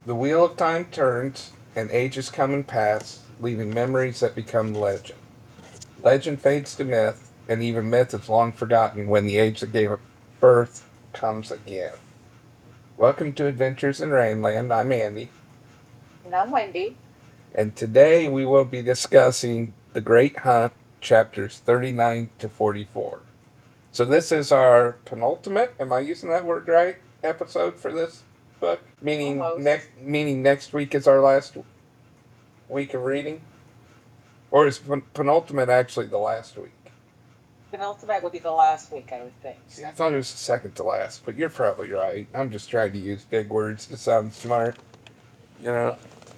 The wheel of time turns, and ages come and pass, leaving memories that become legend. Legend fades to myth, and even myth is long forgotten when the age that gave it birth comes again. Welcome to Adventures in Rainland. I'm Andy, And I'm Wendy. and today we will be discussing The Great Hunt, chapters 39 to 44. So this is our penultimate, am I using that word right, episode for this book? Almost. Meaning next week is our last week of reading? Or is penultimate actually the last week? Penultimate would be the last week, I would think. See, I thought it was the second to last, but you're probably right. I'm just trying to use big words to sound smart, you know?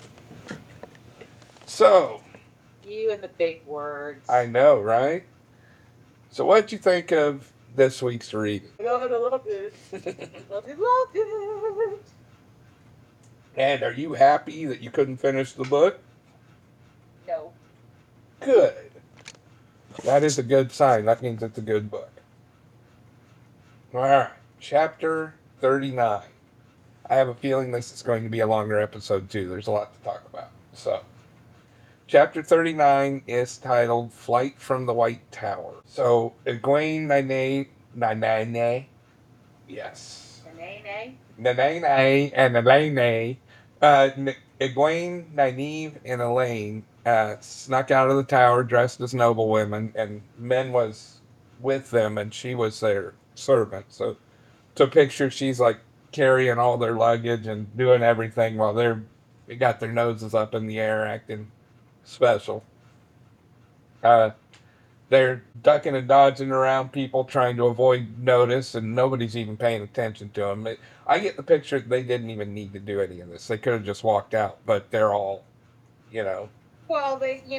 So, You and the big I words. know, right? So, what did you think of this week's reading? I love it. Love it, love it. And are you happy that you couldn't finish the book? No. Good. That is a good sign. That means it's a good book. All right. Chapter 39. I have a feeling this is going to be a longer episode, too. There's a lot to talk about. So, Chapter 39 is titled Flight from the White Tower. So, Egwene Nene, yes. Nene. Nene and Elaine, uh, Egwene, Nynaeve, and Elaine snuck out of the tower dressed as noblewomen, and Men was with them, and she was their servant. So, to picture, she's like carrying all their luggage and doing everything while they got their noses up in the air acting special. Uh, they're ducking and dodging around people trying to avoid notice, and nobody's even paying attention to them. I get the picture that they didn't even need to do any of this. They could have just walked out, but they're all, you know, Well,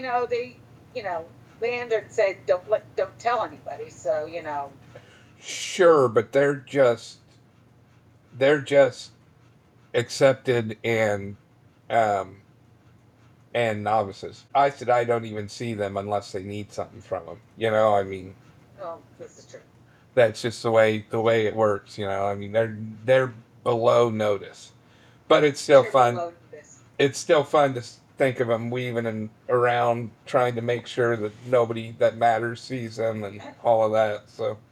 Leander said don't tell anybody. So sure, but they're just accepted um, and novices. I said I don't even see them unless they need something from them. I mean, oh, this is true. that's just the way it works. I mean, they're below notice, but it's still Triple fun. load this. It's still fun to think of them weaving and around, trying to make sure that nobody that matters sees them and all of that.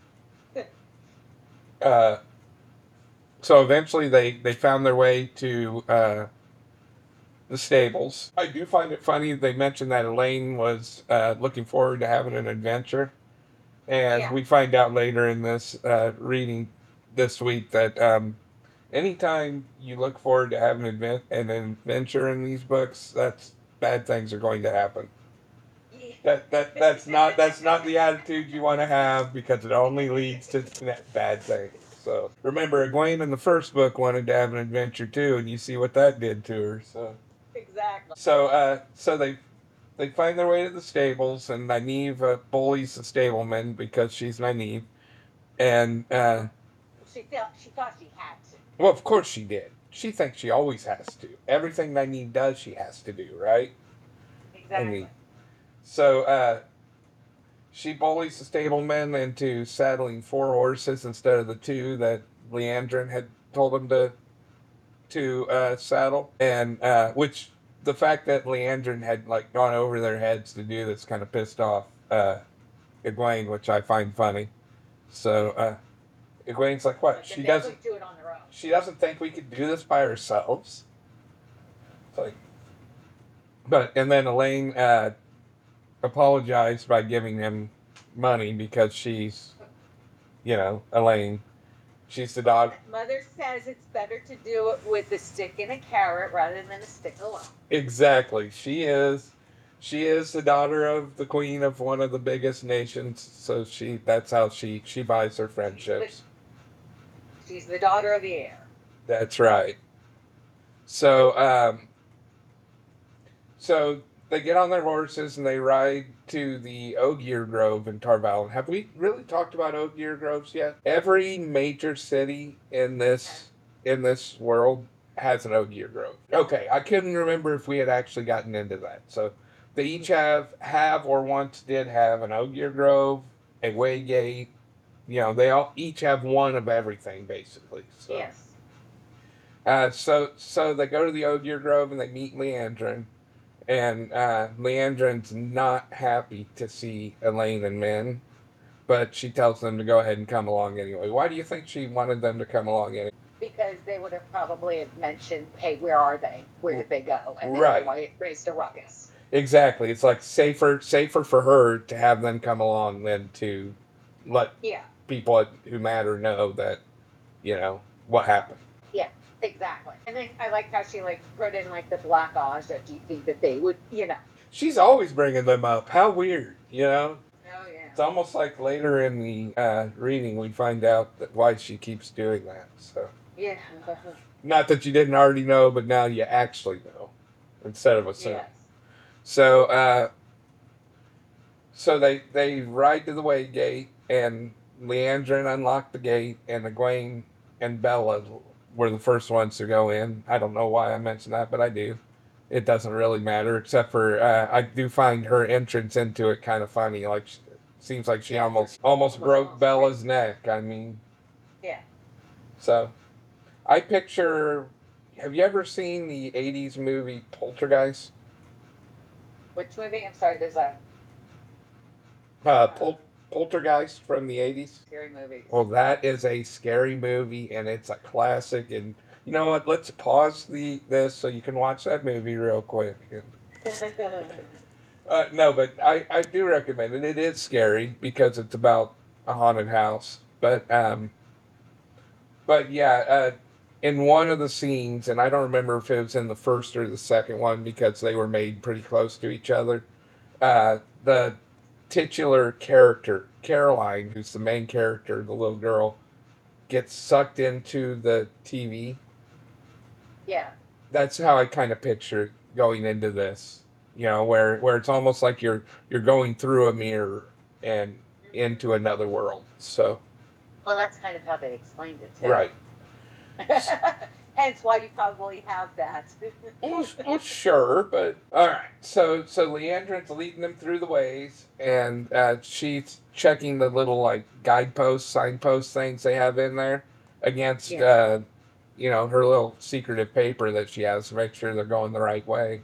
Uh, so eventually they found their way to the stables. I do find it funny they mentioned that Elaine was looking forward to having an adventure. And Yeah. we find out later in this reading this week that anytime you look forward to having an adventure in these books, that's bad things are going to happen. That's not the attitude you want to have because it only leads to bad things. So remember, Egwene in the first book wanted to have an adventure too, and you see what that did to her. So Exactly. so they find their way to the stables, and Nynaeve bullies the stableman because she's Nynaeve. And, She thought she had to. well, of course she did. She thinks she always has to. Everything Nynaeve does, she has to do, right? I Exactly. mean, so she bullies the stableman into saddling 4 horses instead of the two that Leandrin had told him to saddle. And, which the fact that Leandrin had, like, gone over their heads to do this kind of pissed off Egwene, which I find funny. So Egwene's like, what? But then they couldn't do it on their own. She doesn't think we could do this by ourselves. It's like, but and then Elaine apologized by giving him money because Elaine. She's the dog. Mother says it's better to do it with a stick and a carrot rather than a stick alone. Exactly. She is. She is the daughter of the queen of one of the biggest nations, so that's how she buys her She's the, friendships. she's the daughter of the air. That's right. So they get on their horses and they ride to the Ogier Grove in Tarvalin. Have we really talked about Ogier Groves yet? Every major city in this world has an Ogier Grove. Okay, I couldn't remember if we had actually gotten into that. So they each have or once did have an Ogier Grove, a Waygate. They all each have one of everything basically. So Yes. So they go to the Ogier Grove and they meet Leandrin, and Leandrin's not happy to see Elaine and Min, but she tells them to go ahead and come along anyway. Why do you think she wanted them to come along anyway? Because they would have probably mentioned, hey, where are they? Where did they go? And Right. they raised a ruckus. Exactly. It's like safer for her to have them come along than to let people who matter know that, what happened. Yeah, exactly. And then I like how she put in the black odds that you think that they would, She's always bringing them up. How weird, Oh yeah. It's almost like later in the reading we find out that why she keeps doing that. So Yeah. not that you didn't already know, but now you actually know instead of assuming. Yes. So so they ride to the way gate, and Leandrin unlocked the gate, and Egwene and Bella were the first ones to go in. I don't know why I mentioned that, but I do. It doesn't really matter, except for I do find her entrance into it kind of funny. Like, seems like she almost broke Bella's neck. I mean, Yeah. so I picture. Have you ever seen the '80s movie Poltergeist? Which movie? I'm sorry, there's a Poltergeist from the '80s. scary movie. Well, that is a scary movie, and it's a classic. And you know what? Let's pause this so you can watch that movie real quick. No, but I do recommend it. It is scary because it's about a haunted house. But yeah, in one of the scenes, and I don't remember if it was in the first or the second one because they were made pretty close to each other. The titular character, Caroline, who's the main character, the little girl, gets sucked into the TV. Yeah. That's how I kind of picture going into this. Where it's almost like you're going through a mirror and into another world. So. Well, that's kind of how they explained it too. Right. Hence why you probably have that. Well, sure, but all right. So Leandrin's leading them through the ways, and she's checking the little guideposts, signpost things they have in there against her little secretive paper that she has to make sure they're going the right way.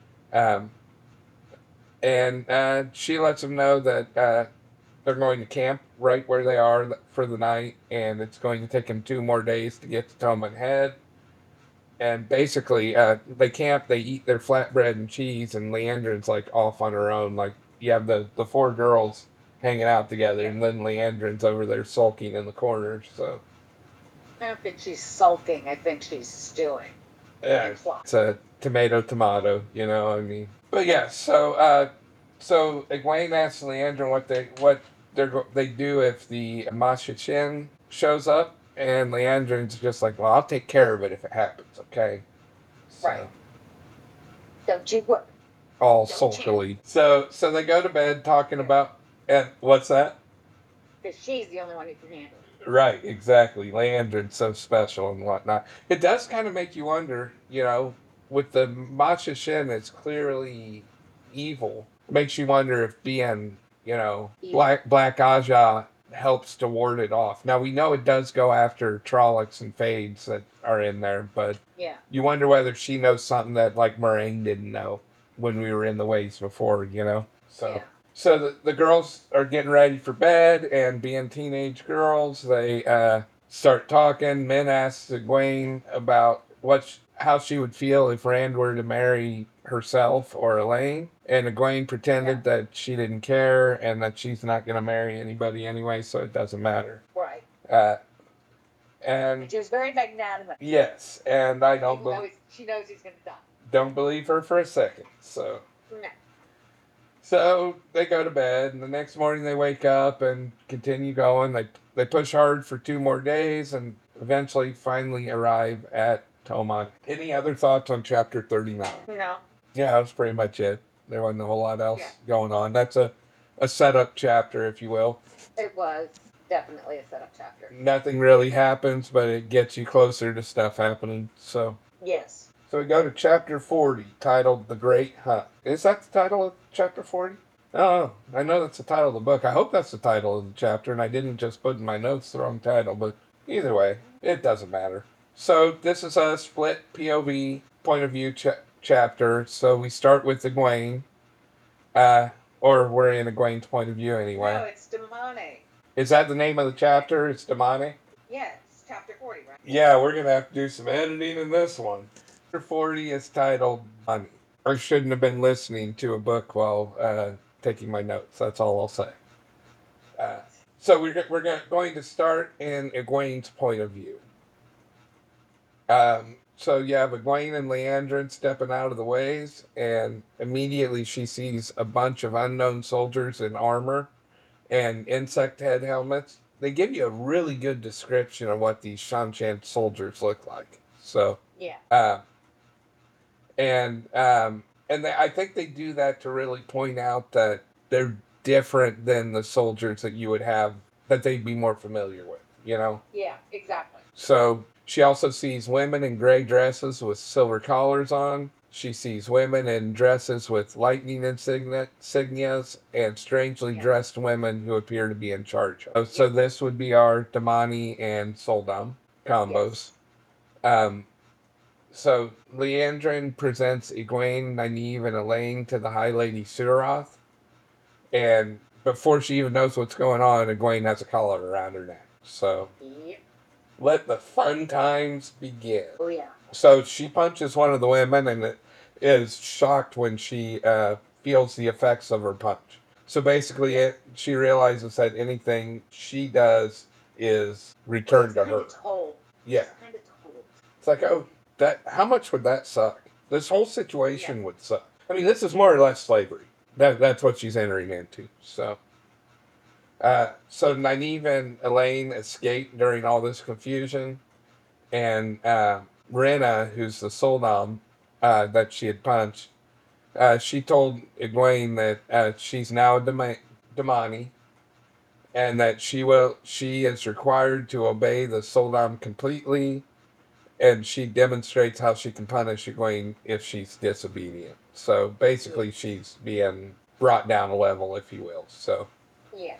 And she lets them know that they're going to camp right where they are for the night, and it's going to take them 2 more days to get to Toman Head. And basically, they camp, they eat their flatbread and cheese, and Leandrin's off on her own. Like, you have the 4 girls hanging out together, and then Leandrin's over there sulking in the corner. So I don't think she's sulking. I think she's stewing. yeah, it's a tomato, I mean. But yeah, so Egwene asks Leandrin what they do if the Masha Chin shows up, and Leandrin's just like, well, I'll take care of it if it happens, okay? So, right. Don't you worry. All sulkily. So they go to bed talking about, and what's that? Because she's the only one who can handle it. Right, exactly. Leandrin's so special and whatnot. It does kind of make you wonder, with the Masha Shin, it's clearly evil. It makes you wonder if being, Black Aja helps to ward it off. Now, we know it does go after Trollocs and Fades that are in there, but you wonder whether she knows something that, Moraine didn't know when we were in the ways before, So. Yeah. So the girls are getting ready for bed, and being teenage girls, they start talking. Min asks Egwene about how she would feel if Rand were to marry herself or Elaine, and Egwene pretended that she didn't care and that she's not going to marry anybody anyway, so it doesn't matter. Right. And she was very magnanimous. Yes, and I don't believe she knows he's going to die. Don't believe her for a second. So. No. So they go to bed, and the next morning they wake up and continue going. They push hard for 2 more days, and eventually finally arrive at Toman. Any other thoughts on chapter 39? No. Yeah, that was pretty much it. There wasn't a whole lot else going on. That's a setup chapter, if you will. It was definitely a setup chapter. Nothing really happens, but it gets you closer to stuff happening. So. Yes. So we go to chapter 40, titled The Great Hunt. Is that the title of chapter 40? Oh, I know that's the title of the book. I hope that's the title of the chapter, and I didn't just put in my notes the wrong title, but either way, it doesn't matter. So this is a split POV point of view chapter. So we start with Egwene, uh, or we're in Egwene's point of view anyway. No, it's Damane. Is that the name of the chapter? It's Damane? Yes, chapter 40, right? Yeah, we're gonna have to do some editing in this one. Chapter 40 is titled Money. I shouldn't have been listening to a book while taking my notes. That's all I'll say. Uh, so we're going to start in Egwene's point of view. So you have Egwene and Leandrin stepping out of the ways, and immediately she sees a bunch of unknown soldiers in armor and insect head helmets. They give you a really good description of what these Shanshan soldiers look like. So Yeah. And I think they do that to really point out that they're different than the soldiers that you would have that they'd be more familiar with. You know. Yeah, exactly. So she also sees women in gray dresses with silver collars on. She sees women in dresses with lightning insignias and strangely dressed women who appear to be in charge. So this would be our Damani and Soldam combos. Um, so Leandrin presents Egwene, Nynaeve, and Elaine to the High Lady Suroth. And before she even knows what's going on, Egwene has a collar around her neck. So let the fun times begin. Oh, yeah. So she punches one of the women and is shocked when she feels the effects of her punch. So basically, she realizes that anything she does is returned to her. Told. Yeah. Kind of told. It's like, oh, how much would that suck? This whole situation would suck. I mean, this is more or less slavery. That's what she's entering into. So Nynaeve and Elaine escape during all this confusion, and Rena, who's the Soldam that she had punched, she told Egwene that she's now a Damani, and that she is required to obey the Soldam completely, and she demonstrates how she can punish Egwene if she's disobedient. So basically, she's being brought down a level, if you will. So yeah.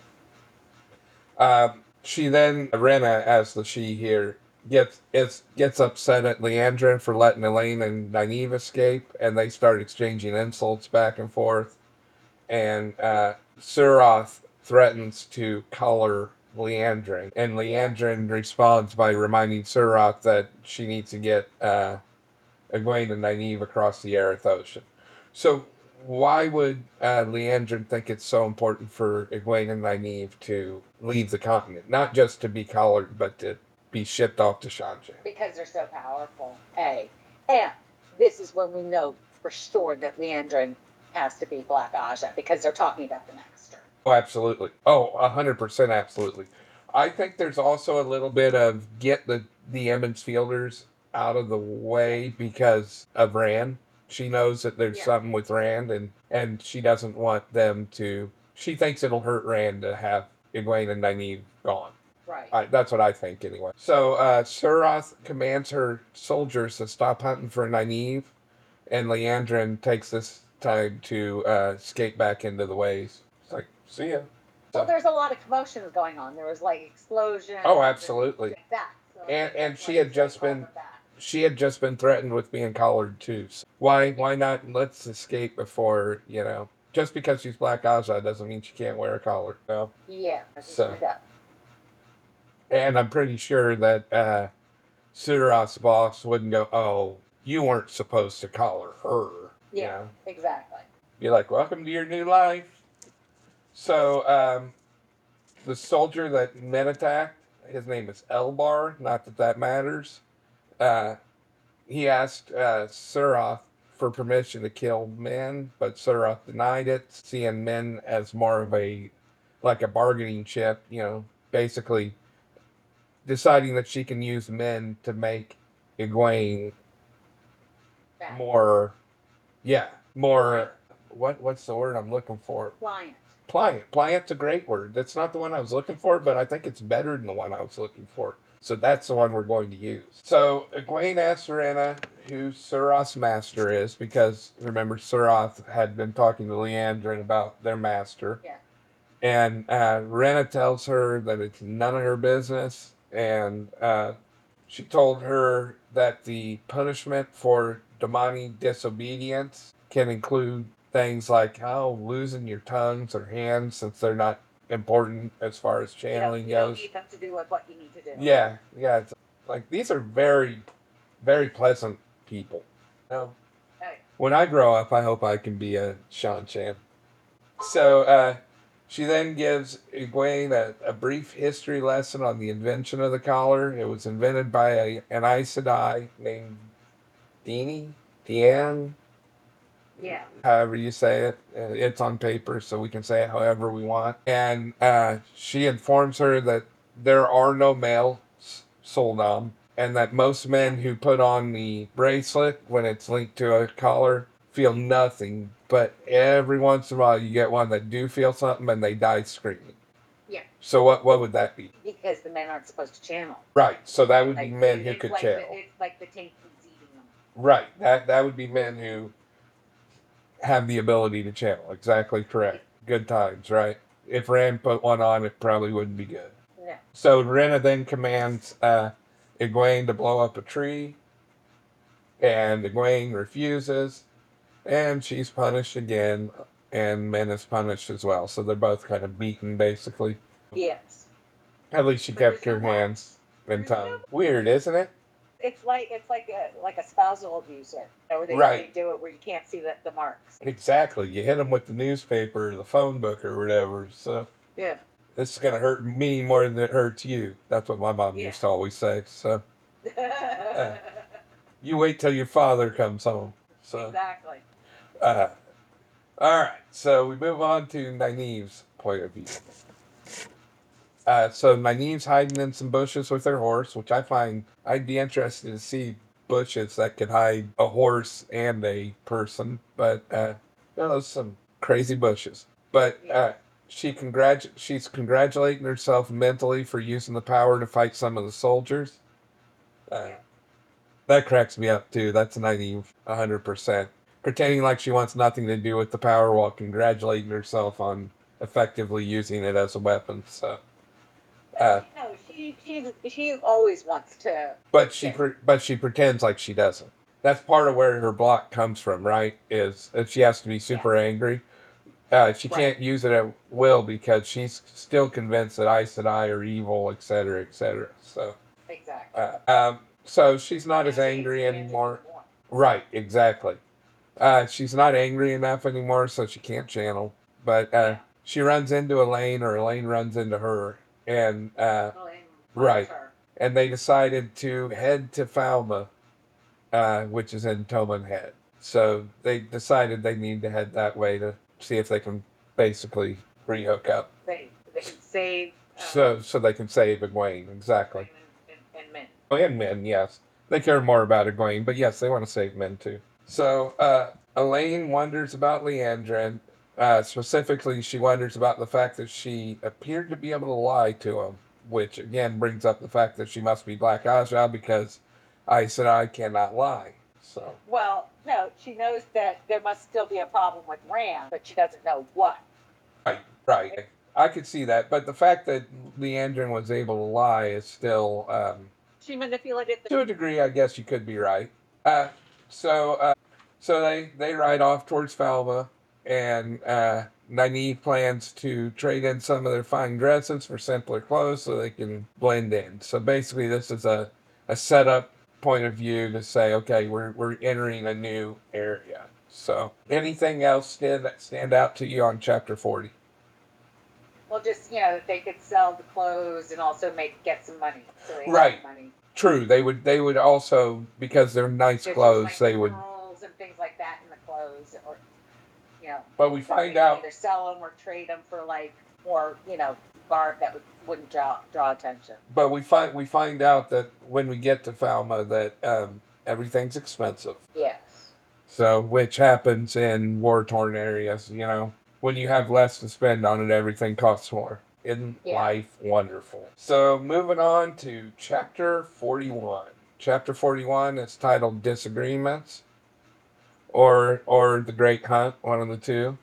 She then Rena, as the she here, gets upset at Leandrin for letting Elaine and Nynaeve escape, and they start exchanging insults back and forth. And Suroth threatens to collar Leandrin, and Leandrin responds by reminding Suroth that she needs to get Egwene and Nynaeve across the Aerith Ocean. So why would Leandrin think it's so important for Egwene and Nynaeve to leave the continent? Not just to be collared, but to be shipped off to Shanshan. Because they're so powerful. And this is when we know for sure that Leandrin has to be Black Aja, because they're talking about the master. Oh, absolutely. Oh, 100% absolutely. I think there's also a little bit of get the Emmons Fielders out of the way because of Rand. She knows that there's something with Rand, and she doesn't want them to. She thinks it'll hurt Rand to have Egwene and Nynaeve gone. Right. That's what I think, anyway. So Suroth commands her soldiers to stop hunting for Nynaeve, and Leandrin takes this time to skate back into the ways. It's like, see ya. Well, there's a lot of commotions going on. There was like explosions. Oh, absolutely. That. So and she had just been threatened with being collared too. So why not let's escape before, just because she's Black Aja doesn't mean she can't wear a collar. No. Yeah. So. And I'm pretty sure that Suroth's boss wouldn't go, oh, you weren't supposed to collar her. Yeah, exactly. Be like, welcome to your new life. So the soldier that men attacked, his name is Elbar, not that matters. He asked Suroth for permission to kill men, but Suroth denied it, seeing men as more of a bargaining chip, basically deciding that she can use men to make Egwene more, what's the word I'm looking for? Pliant. Pliant's a great word. That's not the one I was looking for, but I think it's better than the one I was looking for. So that's the one we're going to use. So Egwene asks Rena who Suroth's master is, because remember Suroth had been talking to Leandrin about their master. Yeah. And Rena tells her that it's none of her business, and she told her that the punishment for Damani disobedience can include things like losing your tongues or hands since they're not important as far as channeling You don't goes. need them to do what you need to do. Yeah, yeah. It's like these are very, very pleasant people. No. Hey, When I grow up, I hope I can be a Sean Chan. So she then gives Egwene a brief history lesson on the invention of the collar. It was invented by an Aes Sedai named Deanne, yeah. however you say it. It's on paper, so we can say it however we want. And she informs her that there are no male Soldam, and that most men who put on the bracelet when it's linked to a collar feel nothing. But every once in a while, you get one that do feel something, and they die screaming. Yeah. So what would that be? Because the men aren't supposed to channel. Right. So that would be Like, men who it's could like channel. it's like the tank keeps eating them. Right. That would be men who have the ability to channel. Exactly correct. Good times, right? If Rand put one on, it probably wouldn't be good. No. So Rena then commands Egwene to blow up a tree, and Egwene refuses, and she's punished again, and Men is punished as well. So they're both kind of beaten, basically. Yes. At least she But kept there's her no hands and There's no- tongue. Weird, isn't it? It's like a spousal abuser. Where they Right. do it where you can't see the marks. Exactly. You hit them with the newspaper or the phone book or whatever. So Yeah. this is going to hurt me more than it hurts you. That's what my mom used to always say. So you wait till your father comes home. So Exactly. all right. So we move on to Nynaeve's point of view. So Nynaeve's hiding in some bushes with her horse, which I'd be interested to see bushes that could hide a horse and a person, but some crazy bushes. But she's congratulating herself mentally for using the power to fight some of the soldiers. That cracks me up too. That's Nynaeve, 100%. Pretending like she wants nothing to do with the power while congratulating herself on effectively using it as a weapon. So. No, she always wants to. But she pretends like she doesn't. That's part of where her block comes from, right? Is that she has to be super angry. She can't use it at will because she's still convinced that Aes Sedai are evil, etc., etc. So Exactly. So she's not as angry anymore. Right, exactly. She's not angry enough anymore, so she can't channel. But she runs into Elaine, or Elaine runs into her, and right. And they decided to head to Falma, which is in Toman Head. So they decided they need to head that way to see if they can basically rehook up. They can save. So they can save Egwene, exactly. And men. Oh, and men, yes. They care more about Egwene, but yes, they want to save men too. So Elaine wonders about Leandrin. Specifically, she wonders about the fact that she appeared to be able to lie to him, which again brings up the fact that she must be Black Aja because I said I cannot lie. So. Well, no, she knows that there must still be a problem with Rand, but she doesn't know what. Right. I could see that, but the fact that Leandrin was able to lie is still. She manipulated to a degree, I guess you could be right. Uh, so they ride off towards Falva, and Nynaeve plans to trade in some of their fine dresses for simpler clothes so they can blend in. So basically, this is a setup point of view to say, okay, we're entering a new area. So anything else stand out to you on chapter 40? Well, just that they could sell the clothes and also get some money. So they Right. have money. True. They would also, because they're nice clothes, they would. Pearls and things like that in the clothes, or But we find out either sell them or trade them for more garb that wouldn't draw attention. But we find out that when we get to Falma that everything's expensive. Yes. So which happens in war-torn areas, when you have less to spend on it, everything costs more. Isn't life wonderful? So moving on to chapter 41. Chapter 41 is titled Disagreements, or The Great Hunt, one of the two.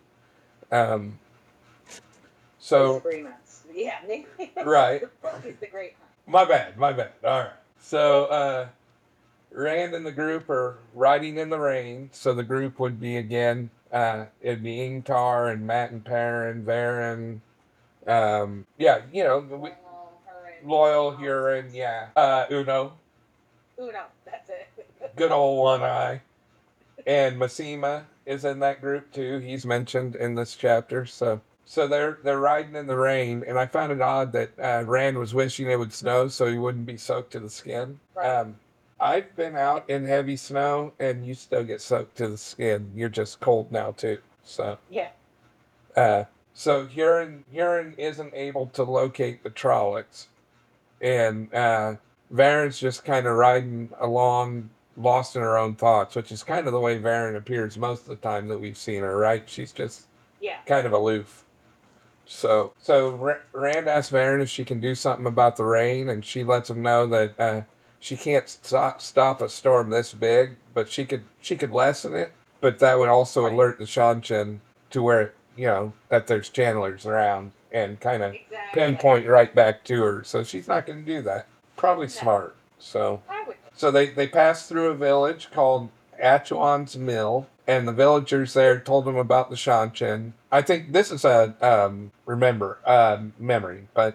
So Disagreements. Yeah. Right. The book is The Great Hunt. My bad. All right. So Rand and the group are riding in the rain. So the group would be again, it'd be Ingtar and Matt and Perrin, Varen. Yeah, Loyal, Huron, yeah. Uno, Uno, that's it. good old One Eye. And Masima is in that group too. He's mentioned in this chapter. So they're riding in the rain, and I found it odd that Rand was wishing it would snow so he wouldn't be soaked to the skin. Right. I've been out in heavy snow, and you still get soaked to the skin. You're just cold now too. So Yeah. uh, so Huron isn't able to locate the Trollocs, and Varen's just kind of riding along, lost in her own thoughts, which is kind of the way Varen appears most of the time that we've seen her. Right? She's just Yeah. kind of aloof. So Rand asks Varen if she can do something about the rain, and she lets him know that she can't stop a storm this big, but she could lessen it. But that would also Right. alert the Shanshan to where that there's channelers around and kind of Exactly. pinpoint right back to her. So she's not going to do that. Probably No. smart. So I would. so they passed through a village called Achuan's Mill, and the villagers there told them about the Shanshan. I think this is a memory, but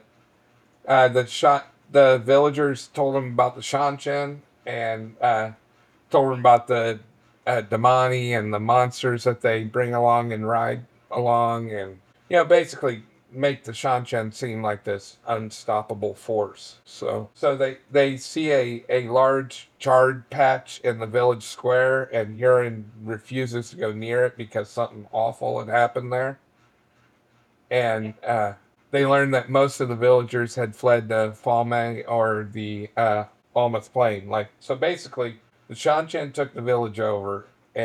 the villagers told them about the Shanshan and told them about the Damani and the monsters that they bring along and ride along, and basically make the Shanshan seem like this unstoppable force. So they see a large charred patch in the village square, and Huron refuses to go near it because something awful had happened there. And they learned that most of the villagers had fled to Falme or the Falmouth Plain. So basically, the Shanshan took the village over,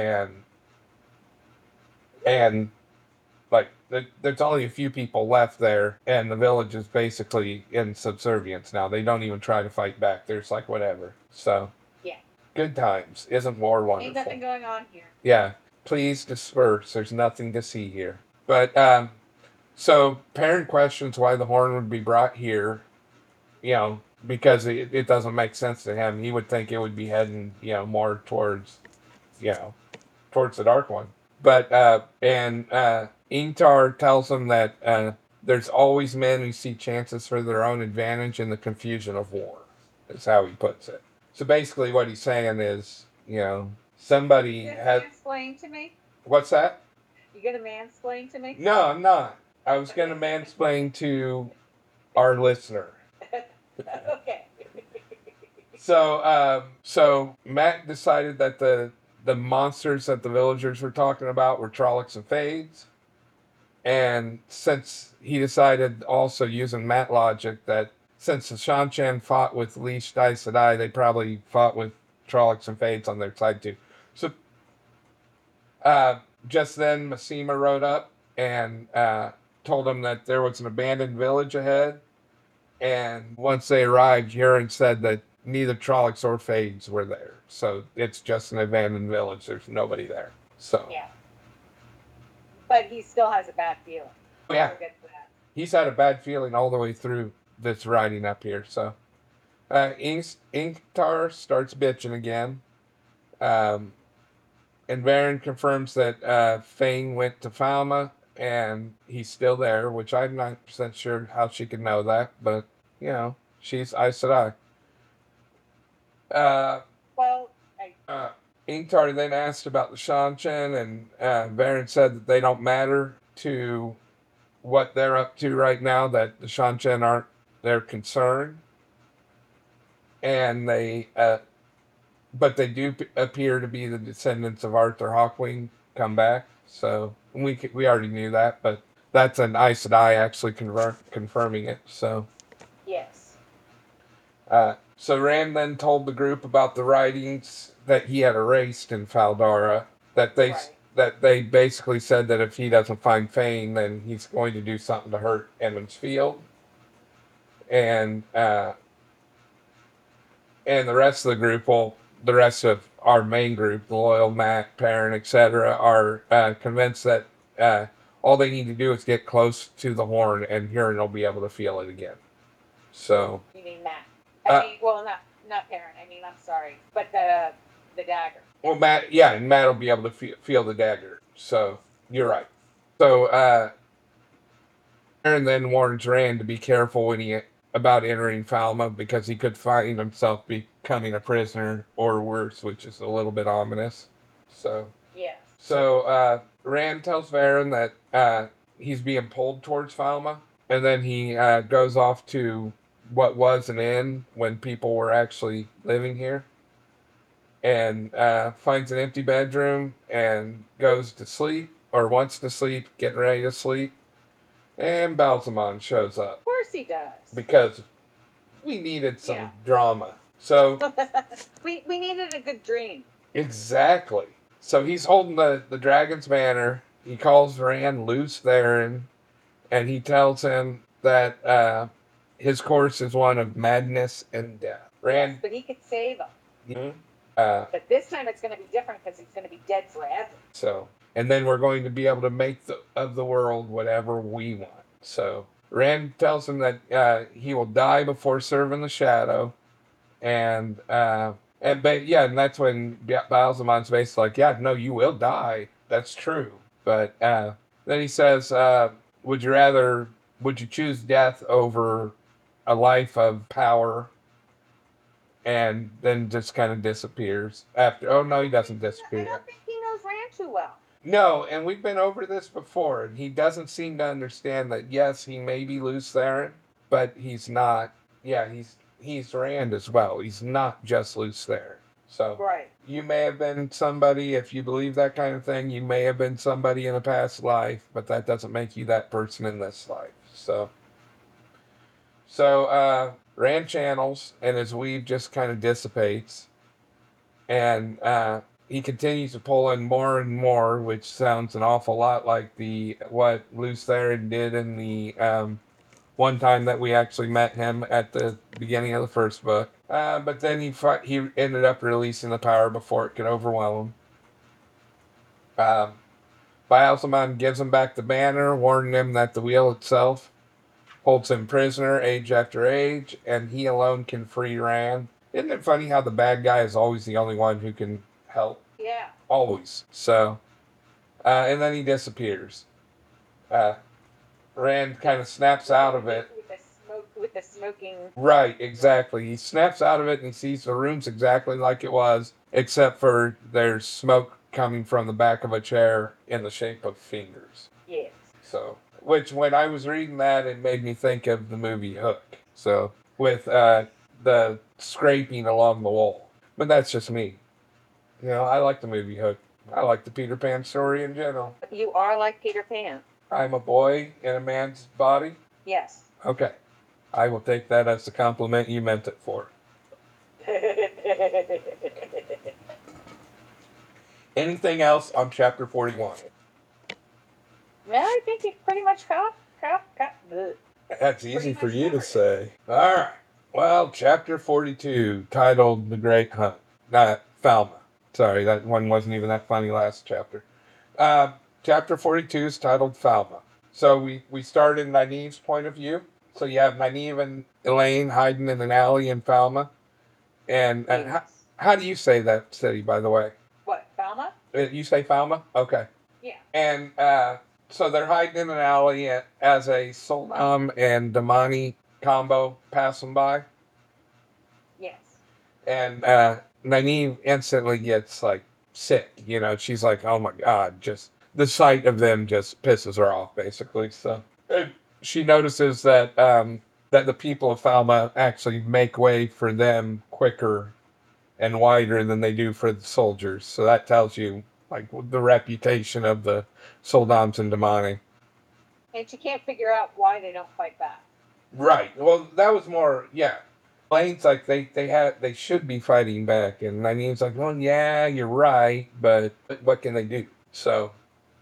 and there's only a few people left there, and the village is basically in subservience now. They don't even try to fight back. They're just like, whatever. So Yeah. good times. Isn't war wonderful? Ain't nothing going on here. Yeah. Please disperse. There's nothing to see here. But so Perrin questions why the horn would be brought here, because it doesn't make sense to him. He would think it would be heading, more towards the Dark One. But Ingtar tells him that there's always men who see chances for their own advantage in the confusion of war. Is how he puts it. So basically, what he's saying is, somebody You gonna has. mansplain to me? What's that? You gonna mansplain to me? No, I'm not. I was going to mansplain to our listener. Okay. So Matt decided that the monsters that the villagers were talking about were Trollocs and Fades, and since he decided, also using Matt logic, that since the Shanshan fought with Leash Aes Sedai, they probably fought with Trollocs and Fades on their side too. So just then, Masima rode up and told him that there was an abandoned village ahead. And once they arrived, Huron said that neither Trollocs or Fades were there. So it's just an abandoned village. There's nobody there. So Yeah. But he still has a bad feeling. Yeah. We'll get to that. He's had a bad feeling all the way through this riding up here. So Ingtar starts bitching again. And Varen confirms that Fane went to Falma, and he's still there, which I'm not sure how she could know that, but, she's Aes Sedai. Well, Ingtar then asked about the Shanshan, and Varen said that they don't matter to what they're up to right now, that the Shanshan aren't their concern. And but they do appear to be the descendants of Arthur Hawkwing come back. So we already knew that, but that's an Aes Sedai actually confirming it. So yes. So Rand then told the group about the writings that he had erased in Faldara. That they basically said that if he doesn't find Fane, then he's going to do something to hurt Emond's Field. And the rest of the group, the rest of our main group, the Loyal, Matt, Perrin, etc., are convinced that all they need to do is get close to the horn, and Huron will be able to feel it again. So. You mean Matt? not Karen. I mean, I'm sorry, but the dagger. Well, Matt, yeah, and Matt will be able to feel the dagger. So you're right. So Aaron then warns Rand to be careful when he about entering Falma because he could find himself becoming a prisoner or worse, which is a little bit ominous. So Yes. so Rand tells Varen that he's being pulled towards Falma, and then he goes off to what was an inn when people were actually living here, and finds an empty bedroom and goes to sleep or wants to sleep, getting ready to sleep, and Balsamon shows up Of course he does. because we needed some Yeah. drama. So we needed a good dream. exactly. So he's holding the dragon's banner. He calls Rand Luce Theron, and he tells him that his course is one of madness and death. Rand, Yes, but he could save him. Mhm. But this time it's going to be different because he's going to be dead forever. So, and then we're going to be able to make of the world whatever we want. So Rand tells him that he will die before serving the shadow, and that's when Baalzamon's basically like, yeah, no, you will die. That's true. But then he says, would you choose death over a life of power? And then just kind of disappears after. Oh no, he doesn't disappear. I don't think he knows Rand too well. No, and we've been over this before, and he doesn't seem to understand that. Yes, he may be Luce Theron, but he's not. Yeah, he's Rand as well. He's not just Luce Theron. So Right. you may have been somebody, if you believe that kind of thing. You may have been somebody in a past life, but that doesn't make you that person in this life. So Rand channels, and his weave just kind of dissipates, and he continues to pull in more and more, which sounds an awful lot like what Luce Theron did in the one time that we actually met him at the beginning of the first book. But then he ended up releasing the power before it could overwhelm him. Baalzamon gives him back the banner, warning him that the wheel itself holds him prisoner age after age, and he alone can free Rand. Isn't it funny how the bad guy is always the only one who can help? Yeah. Always. So, and then he disappears. Rand kind of snaps out of it. With the smoking. Right, exactly. He snaps out of it and he sees the room's exactly like it was, except for there's smoke coming from the back of a chair in the shape of fingers. Yes. So, which when I was reading that, it made me think of the movie Hook. So, with the scraping along the wall. But that's just me. You know, I like the movie Hook. I like the Peter Pan story in general. You are like Peter Pan. I'm a boy in a man's body? Yes. Okay. I will take that as the compliment you meant it for. Anything else on chapter 41? Well, I think you pretty much got. That's easy for you to say. All right. Well, chapter 42, titled The Great Hunt. Falma. Sorry, that one wasn't even that funny last chapter. Chapter 42 is titled Falma. So we start in Nynaeve's point of view. So you have Nynaeve and Elaine hiding in an alley in Falma. And how do you say that city, by the way? What, Falma? You say Falma? Okay. Yeah. And so they're hiding in an alley as a Soldam and Damani combo passing by. Yes. And Nynaeve instantly gets like sick. You know, she's like, oh my God, just the sight of them just pisses her off, basically. So she notices that that the people of Falma actually make way for them quicker and wider than they do for the soldiers. So that tells you like the reputation of the Soldams and Damani. And she can't figure out why they don't fight back. Right. Well, that was more, yeah. Elaine's like they should be fighting back, and Nynaeve's like, well, yeah, you're right, but what can they do? So,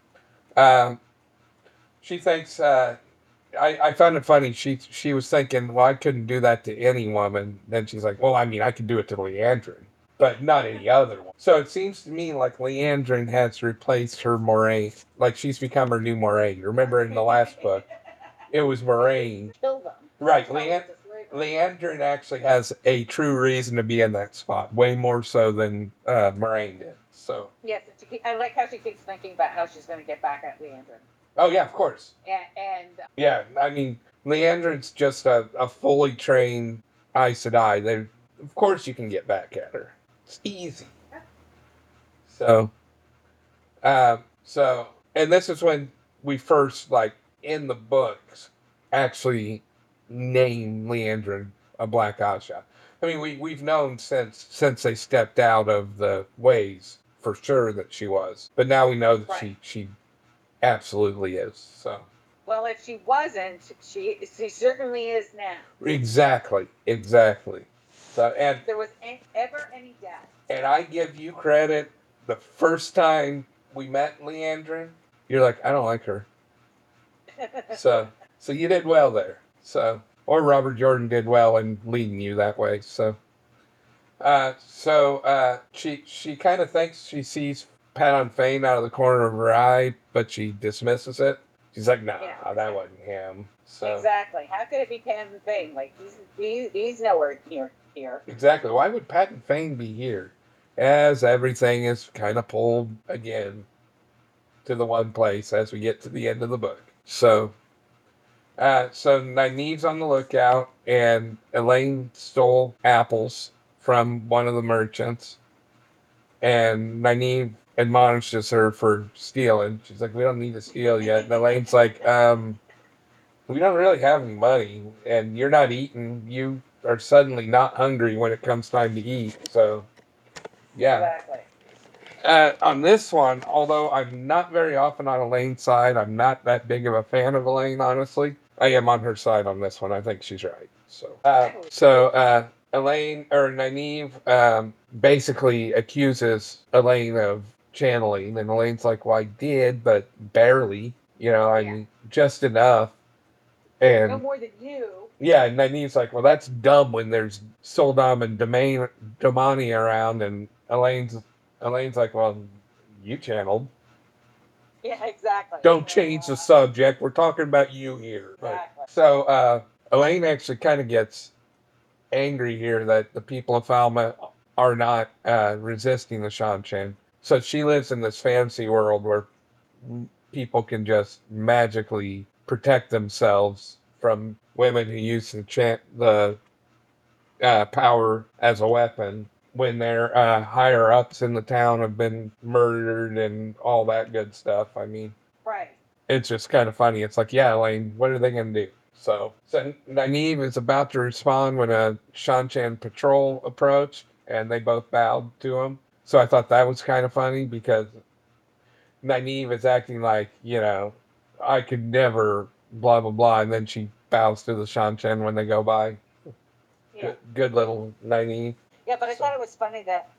she thinks. I found it funny. She was thinking, well, I couldn't do that to any woman. Then she's like, well, I mean, I could do it to Leandrin, but not any other one. So it seems to me like Leandrin has replaced her Moiraine. Like she's become her new Moiraine. Remember in the last book, it was Moiraine. Kill them. Right, Leandrin actually has a true reason to be in that spot, way more so than Moraine did. So. Yes, I like how she keeps thinking about how she's going to get back at Leandrin. Oh yeah, of course. And Yeah, I mean, Leandrin's just a fully trained Aes Sedai. They, of course, you can get back at her. It's easy. So, and this is when we first, like, in the books, actually name Leandrin a Black Asha. I mean, we've known since they stepped out of the ways for sure that she was, but now we know that Right. she absolutely is. So. Well, if she wasn't, she certainly is now. Exactly. So, and if there was ever any doubt. And I give you credit. The first time we met Leandrin, you're like, I don't like her. So you did well there. So, or Robert Jordan did well in leading you that way. So, she kind of thinks she sees Padon Fane out of the corner of her eye, but she dismisses it. She's like, nah, yeah, that wasn't him. So exactly. How could it be Padon Fane? Like he's nowhere here. Exactly. Why would Padon Fane be here? As everything is kind of pulled again to the one place as we get to the end of the book. So Nynaeve's on the lookout, and Elaine stole apples from one of the merchants, and Nynaeve admonishes her for stealing. She's like, we don't need to steal yet. And Elaine's like, we don't really have any money, and you're not eating. You are suddenly not hungry when it comes time to eat. So, yeah. Exactly. On this one, although I'm not very often on Elaine's side, I'm not that big of a fan of Elaine, honestly. I am on her side on this one. I think she's right. So, Elaine, or Nynaeve, basically accuses Elaine of channeling, and Elaine's like, well, I did, but barely. I mean, just enough. And no more than you. Yeah, and Nynaeve's like, well, that's dumb when there's Soldam and Damani around, and Elaine's like, well, you channeled. Yeah, exactly. Don't change the subject. We're talking about you here. Exactly. So Elaine actually kind of gets angry here that the people of Falma are not resisting the Seanchan. So she lives in this fantasy world where people can just magically protect themselves from women who use the power as a weapon when their higher ups in the town have been murdered and all that good stuff. I mean, right. It's just kind of funny. It's like, yeah, Elaine, what are they going to do? So Nynaeve is about to respond when a Seanchan patrol approached, and they both bowed to him. So I thought that was kind of funny because Nynaeve is acting like, I could never blah, blah, blah. And then she bows to the Seanchan when they go by. Yeah. Good little Nynaeve. Yeah, but I thought it was funny that,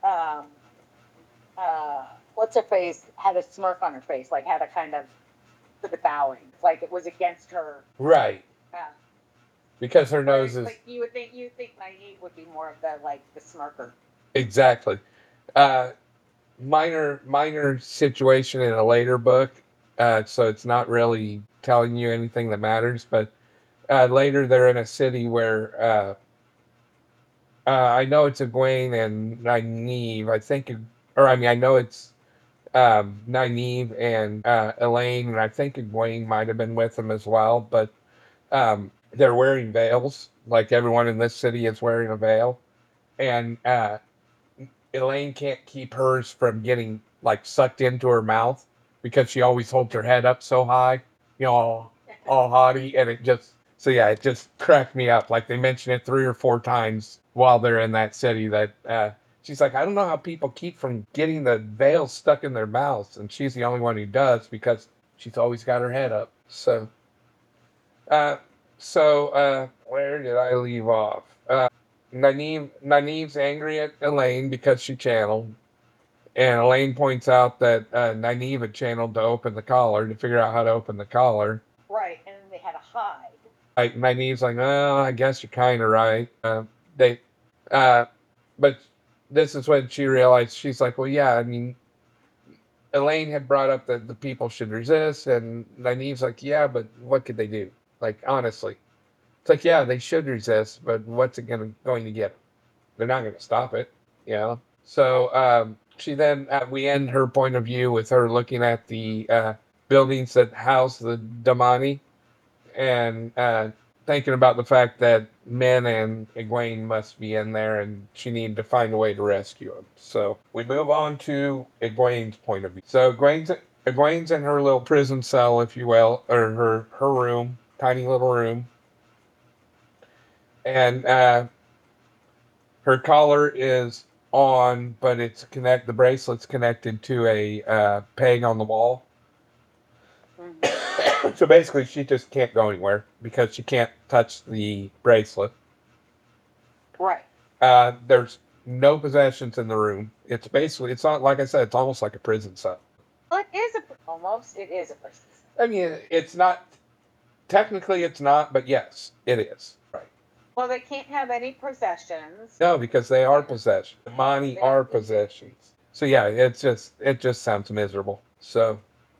what's her face had a smirk on her face, like had a kind of the bowing, like it was against her. Right. Because her nose is. Like you think Nynaeve would be more of the smirker. Exactly. Minor situation in a later book, so it's not really telling you anything that matters. But later, they're in a city where I know it's Egwene and Nynaeve. I know it's Nynaeve and Elaine, and I think Egwene might have been with them as well. But they're wearing veils, like everyone in this city is wearing a veil, and Elaine can't keep hers from getting sucked into her mouth because she always holds her head up so high, all haughty, and it just cracked me up. Like they mention it 3 or 4 times while they're in that city that she's like, I don't know how people keep from getting the veil stuck in their mouths, and she's the only one who does because she's always got her head up. So where did I leave off? Nynaeve's angry at Elaine because she channeled. And Elaine points out that Nynaeve had channeled to open the collar, to figure out how to open the collar. Right, and then they had to hide. Nynaeve's like, oh, I guess you're kind of right. But this is when she realized, she's like, well, yeah, I mean, Elaine had brought up that the people should resist, and Nynaeve's like, yeah, but what could they do? Like, honestly. It's like, yeah, they should resist, but what's it going to get? They're not going to stop it, you know? So she then, we end her point of view with her looking at the buildings that house the Damani and thinking about the fact that Min and Egwene must be in there and she needed to find a way to rescue him. So we move on to Egwene's point of view. So Egwene's in her little prison cell, if you will, or her room, tiny little room. And her collar is on, but the bracelet's connected to a peg on the wall. Mhm. So basically, she just can't go anywhere because she can't touch the bracelet. Right. There's no possessions in the room. It's not like I said, it's almost like a prison cell. Well, it is a person. I mean, it's not, technically it's not, but yes, it is. Right. Well, they can't have any possessions. No, because they are possessions. The Mani are possessions. So yeah, it just sounds miserable. So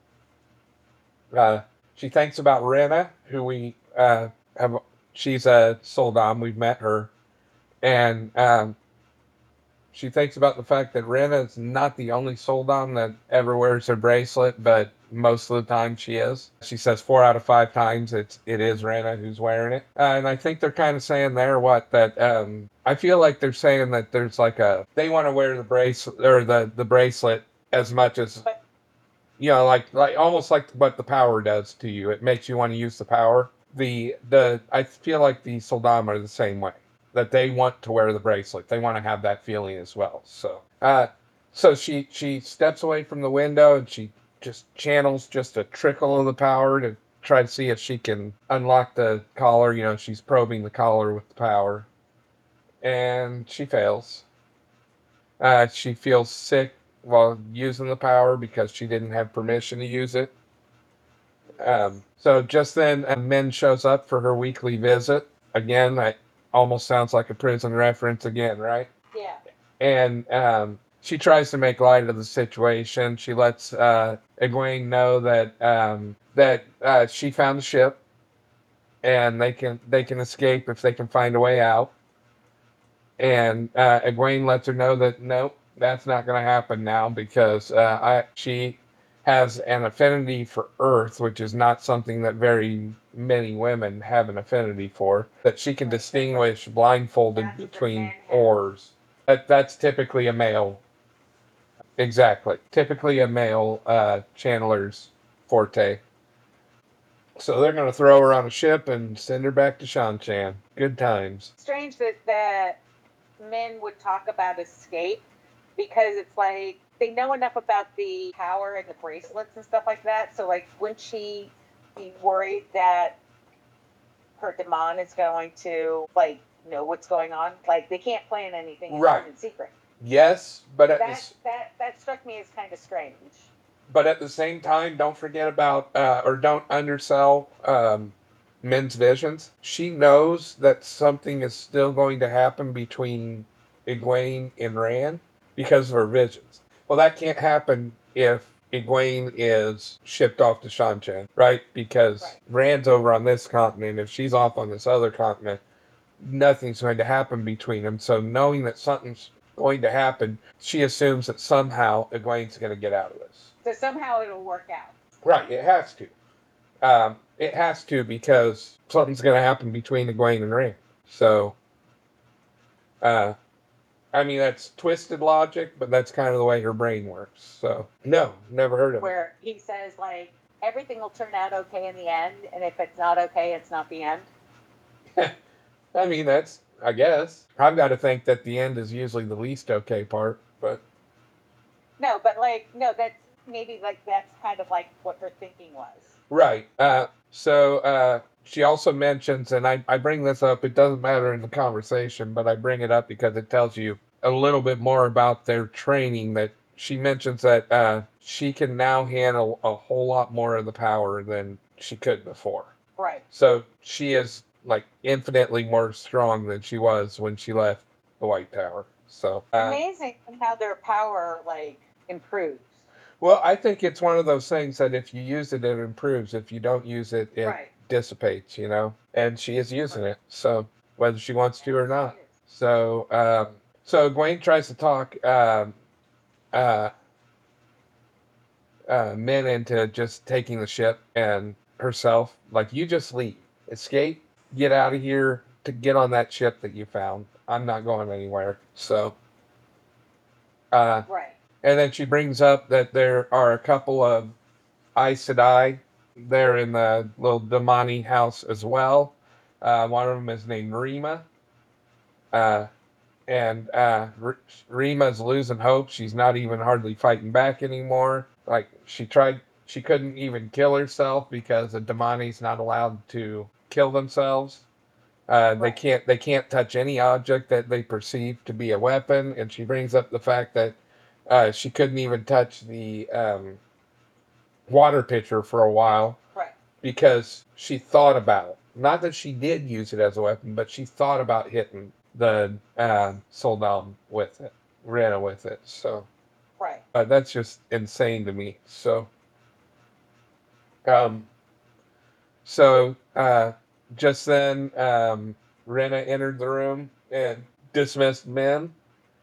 she thinks about Rena, who we have. She's a Soldam. We've met her, and she thinks about the fact that Rena is not the only Soldam that ever wears her bracelet, but most of the time she is. She says 4 out of 5 times it is Rena who's wearing it, and I think they're kind of saying there that I feel like they're saying that there's like they want to wear the bracelet or the bracelet as much as, you know, like almost like what the power does to you. It makes you want to use the power. I feel like the Soldam are the same way. That they want to wear the bracelet. They want to have that feeling as well. So she steps away from the window and she just channels just a trickle of the power to try to see if she can unlock the collar. You know, she's probing the collar with the power, and she fails. She feels sick while using the power because she didn't have permission to use it. So just then, Min shows up for her weekly visit. Again, that almost sounds like a prison reference again, right? Yeah. And she tries to make light of the situation. She lets Egwene know that she found the ship, and they can escape if they can find a way out. And Egwene lets her know that nope, that's not going to happen now because she has an affinity for Earth, which is not something that very many women have an affinity for. That she can distinguish blindfolded between ores. That's typically a male. Exactly, typically a male channeler's forte. So they're going to throw her on a ship and send her back to Shan-Chan. Good times. Strange that men would talk about escape because it's like they know enough about the power and the bracelets and stuff like that. So like, wouldn't she be worried that her demon is going to like know what's going on? Like they can't plan anything in secret. Yes, but that struck me as kind of strange. But at the same time, don't forget about or don't undersell Min's visions. She knows that something is still going to happen between Egwene and Rand because of her visions. Well, that can't happen if Egwene is shipped off to Shan-Chan, right? Because Rand's over on this continent. If she's off on this other continent, nothing's going to happen between them. So knowing that something's going to happen, she assumes that somehow Egwene's going to get out of this. So somehow it'll work out. Right, it has to. It has to because something's going to happen between Egwene and Rand. So, I mean, that's twisted logic, but that's kind of the way her brain works. So, no, never heard of it. Where he says, like, everything will turn out okay in the end, and if it's not okay, it's not the end. I mean, I guess. I've got to think that the end is usually the least okay part, but. No, that's maybe like that's kind of like what her thinking was. Right. So she also mentions, and I bring this up, it doesn't matter in the conversation, but I bring it up because it tells you a little bit more about their training. That she mentions that she can now handle a whole lot more of the power than she could before. Right. So she is like infinitely more strong than she was when she left the White Tower. So amazing how their power like improves. Well, I think it's one of those things that if you use it, it improves. If you don't use it, it dissipates, and she is using it. So whether she wants to or not. So so Egwene tries to talk uh, men into just taking the ship and herself. Like, you just leave, escape, get out of here to get on that ship that you found. I'm not going anywhere. So, Right. and then she brings up that there are a couple of Aes Sedai there in the little Damani house as well. One of them is named Rima. Uh, and Rima's losing hope. She's not even hardly fighting back anymore. Like, she couldn't even kill herself because the Damani's not allowed to kill themselves. Right. They can't touch any object that they perceive to be a weapon. And she brings up the fact that she couldn't even touch the water pitcher for a while. Right. Because she thought about it. Not that she did use it as a weapon, but she thought about hitting the Soldam with it, Rena with it. So Right. that's just insane to me. So, um, so just then, Rena entered the room and dismissed men.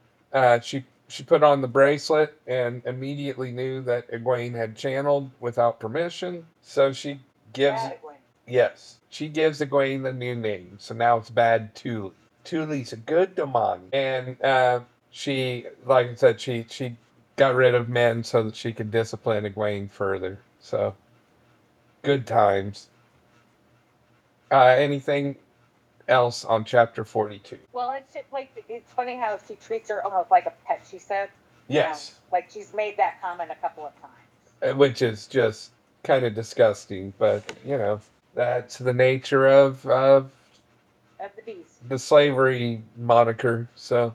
She put on the bracelet and immediately knew that Egwene had channeled without permission. So she gives yes, she gives Egwene the new name. So now it's Bad Tuli. Tuli's a good Damani, and she, like I said, she got rid of men so that she could discipline Egwene further. So good times. Anything else on chapter 42? Well, it's just like, it's funny how she treats her almost like a pet. She said, Yes. like she's made that comment a couple of times. Which is just kind of disgusting, but that's the nature of the beast. the slavery moniker. So,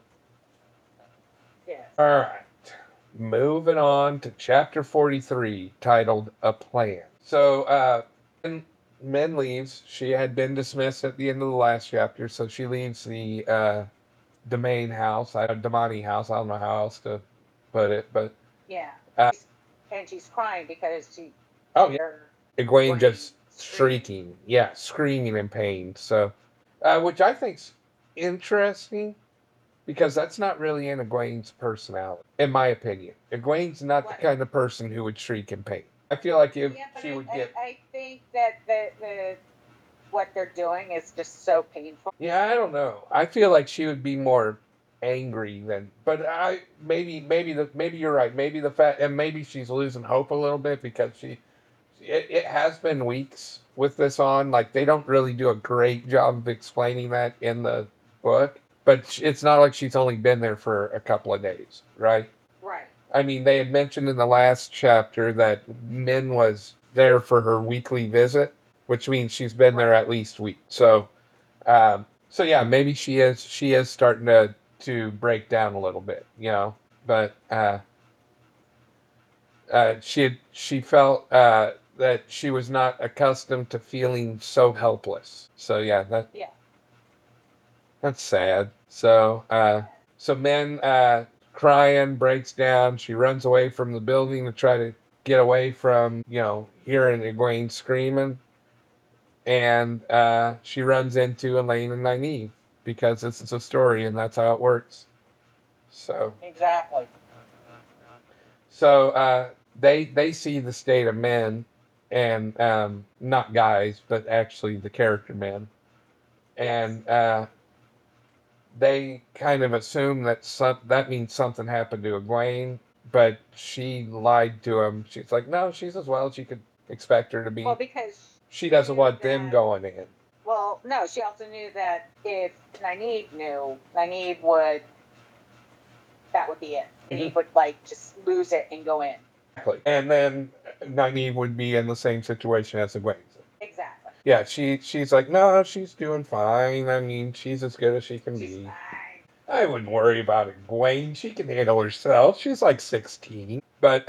Yes. all right, moving on to chapter 43, titled "A Plan." So, when Min leaves. She had been dismissed at the end of the last chapter, so she leaves the domain house, Damani house. I don't know how else to put it, but Yeah. Uh, And she's crying because oh yeah, Egwene just screaming. shrieking, yeah, screaming in pain. So, which I think's interesting because that's not really in Egwene's personality, in my opinion. Egwene's not the Right. kind of person who would shriek in pain. I feel like if Yeah, but she would get, I think that the what they're doing is just so painful. yeah, I don't know. I feel like she would be more angry than, but maybe you're right. Maybe the fact, and maybe she's losing hope a little bit because it has been weeks with this on. Like, they don't really do a great job of explaining that in the book, but it's not like she's only been there for a couple of days, right? Right. I mean, they had mentioned in the last chapter that Min was there for her weekly visit, which means she's been there at least a week. So yeah, maybe she is starting to break down a little bit, but she felt that she was not accustomed to feeling so helpless. So yeah, that's sad. So Min crying breaks down. She runs away from the building to try to get away from hearing Egwene screaming, and she runs into Elaine and Nynaeve because this is a story and that's how it works. So exactly. So they see the state of men, and not guys, but actually the character men, and they kind of assume that that means something happened to Egwene, but she lied to him. She's like, no, she's as well as you could expect her to be. Well, because she doesn't want them going in. Well, no, she also knew that if Nynaeve knew, Nynaeve would. That would be it. Nynaeve would just lose it and go in. Exactly. And then Nynaeve would be in the same situation as Egwene. Exactly. Yeah, she's like, no, she's doing fine. I mean, she's as good as she can be. Fine. I wouldn't worry about Egwene. She can handle herself. She's like 16. But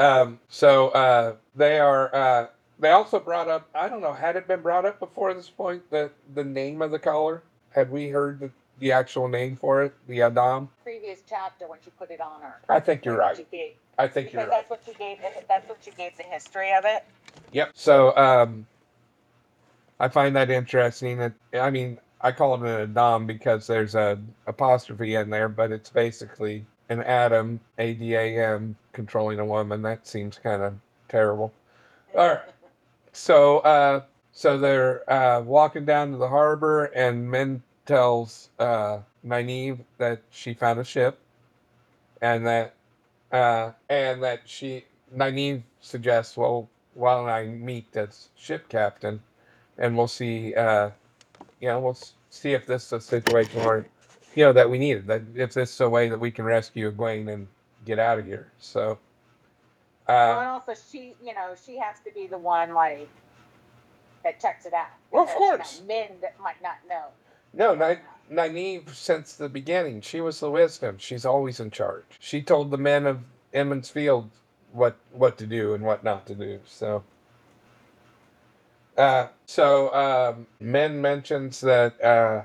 they also brought up, I don't know, had it been brought up before this point, the name of the collar? Had we heard the actual name for it, the Adam? Previous chapter when she put it on her. I think you're right. I think you're right. That's what she gave. That's what she gave the history of it. Yep. So I find that interesting. I mean, I call it an Adam because there's a apostrophe in there, but it's basically an Adam, Adam, controlling a woman. That seems kind of terrible. All right. So, so they're walking down to the harbor, and Min tells Nynaeve that she found a ship, and that she Nynaeve suggests, well, why don't I meet this ship captain, and we'll see. We'll see if this is a situation where, that we needed. That if this is a way that we can rescue Egwene and get out of here. So, Well, and also she has to be the one like that checks it out. Well, of Because, course. men that might not know. No, Nynaeve, since the beginning, she was the wisdom. She's always in charge. She told the men of Emmons Field what to do and what not to do. So, Men mentions that.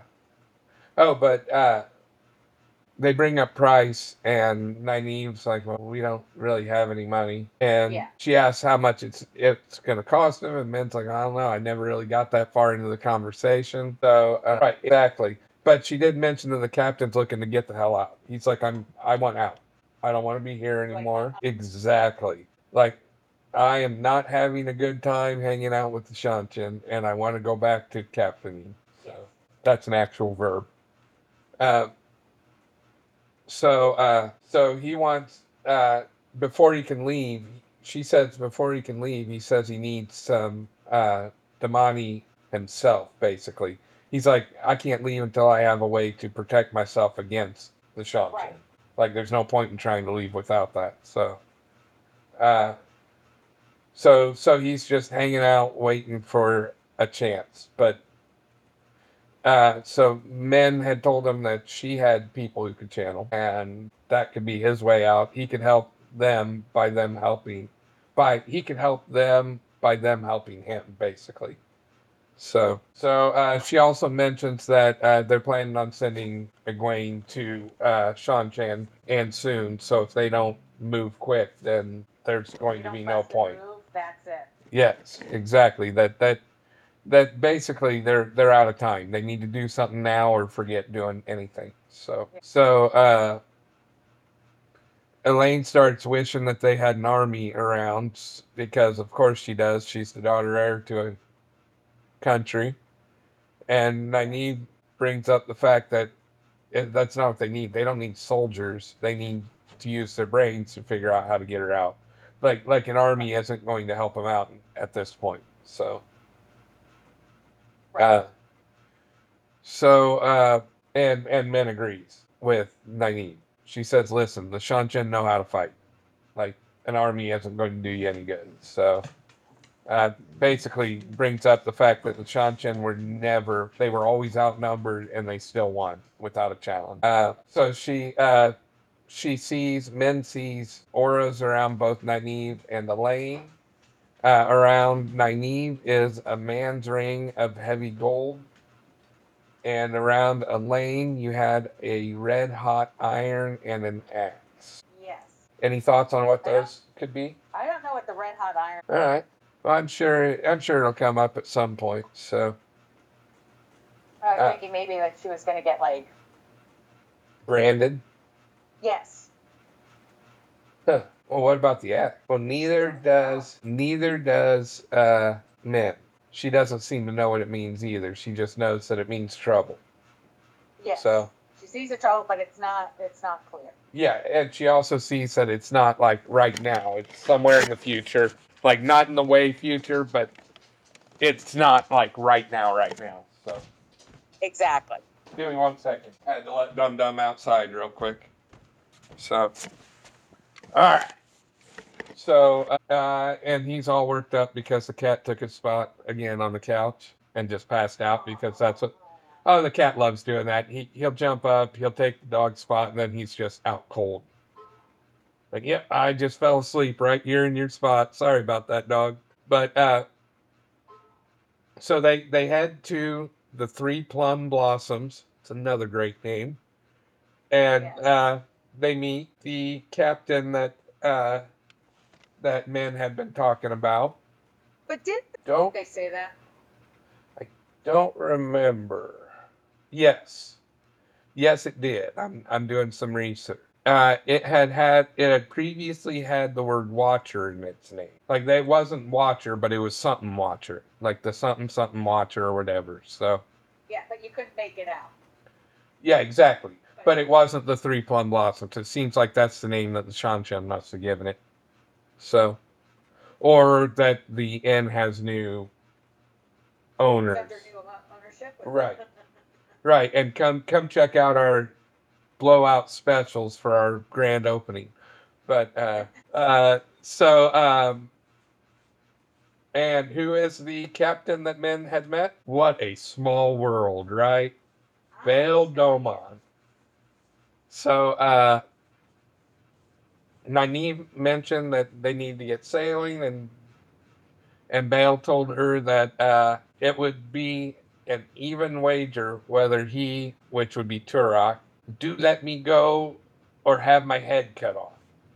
They bring up price, and Nynaeve's like, "Well, we don't really have any money." And Yeah. she asks how much it's going to cost him, and Men's like, "I don't know. I never really got that far into the conversation." So, right, exactly. But she did mention that the captain's looking to get the hell out. He's like, I want out. I don't want to be here anymore." Exactly. Like, I am not having a good time hanging out with the Shanchen, and I want to go back to captaining. So that's an actual verb. Uh, so he wants before he can leave. She says before he can leave, he says he needs some Damani himself. Basically, he's like, I can't leave until I have a way to protect myself against the Shanchen. Right. Like, there's no point in trying to leave without that. Uh, so he's just hanging out, waiting for a chance. But so Men had told him that she had people who could channel, and that could be his way out. He could help them by them helping. He could help them by them helping him, basically. So she also mentions that they're planning on sending Egwene to Shan-Chan and soon. So if they don't move quick, then there's going to be no point. That's it. Yes, exactly. That basically they're out of time. They need to do something now or forget doing anything. So Elaine starts wishing that they had an army around because of course she does. She's the daughter heir to a country. And Nynaeve brings up the fact that that's not what they need. They don't need soldiers. They need to use their brains to figure out how to get her out. Like an army isn't going to help them out at this point. So Right. And Men agrees with Nynaeve. She says, "Listen, the Shanchen know how to fight. Like, an army isn't going to do you any good." So, basically brings up the fact that the Shanchen they were always outnumbered, and they still won without a challenge. So Men sees auras around both Nynaeve and Elaine. Around Nynaeve is a man's ring of heavy gold. And around Elaine, you had a red hot iron and an axe. Yes. Any thoughts on what those could be? I don't know what the red hot iron. All right. Well, I'm sure it'll come up at some point. So. I was thinking maybe like she was going to get like branded. Yes. Huh. Well, what about the axe? Well, neither does Min. She doesn't seem to know what it means either. She just knows that it means trouble. Yes. So she sees the trouble, but it's not clear. Yeah, and she also sees that it's not like right now. It's somewhere in the future. Like, not in the way future, but it's not like right now. So. Exactly. Give me 1 second. I had to let Dum Dum outside real quick. So. Alright. So, and he's all worked up because the cat took his spot again on the couch and just passed out because that's what. Oh, the cat loves doing that. He'll jump up, he'll take the dog's spot, and then he's just out cold. Like, yep, I just fell asleep right here in your spot. Sorry about that, dog. But so they head to the Three Plum Blossoms. It's another great name, and they meet the captain that Men had been talking about. But did Don't they say that? I don't remember. Yes. Yes, it did. I'm doing some research. It had previously had the word Watcher in its name. Like they wasn't Watcher, but it was something Watcher, like the something something Watcher or whatever. So Yeah, but you couldn't make it out. yeah, exactly. But it wasn't the Three Plum Blossoms. It seems like that's the name that the Shanshan must have given it. So, or that the inn has new owners. Under new ownership. Right. Right, and come check out our blowout specials for our grand opening. But and who is the captain that men had met? What a small world, right? Bail Domon. So Nynaeve mentioned that they need to get sailing, and Bail told her that it would be an even wager whether he, which would be Turok, do let me go or have my head cut off.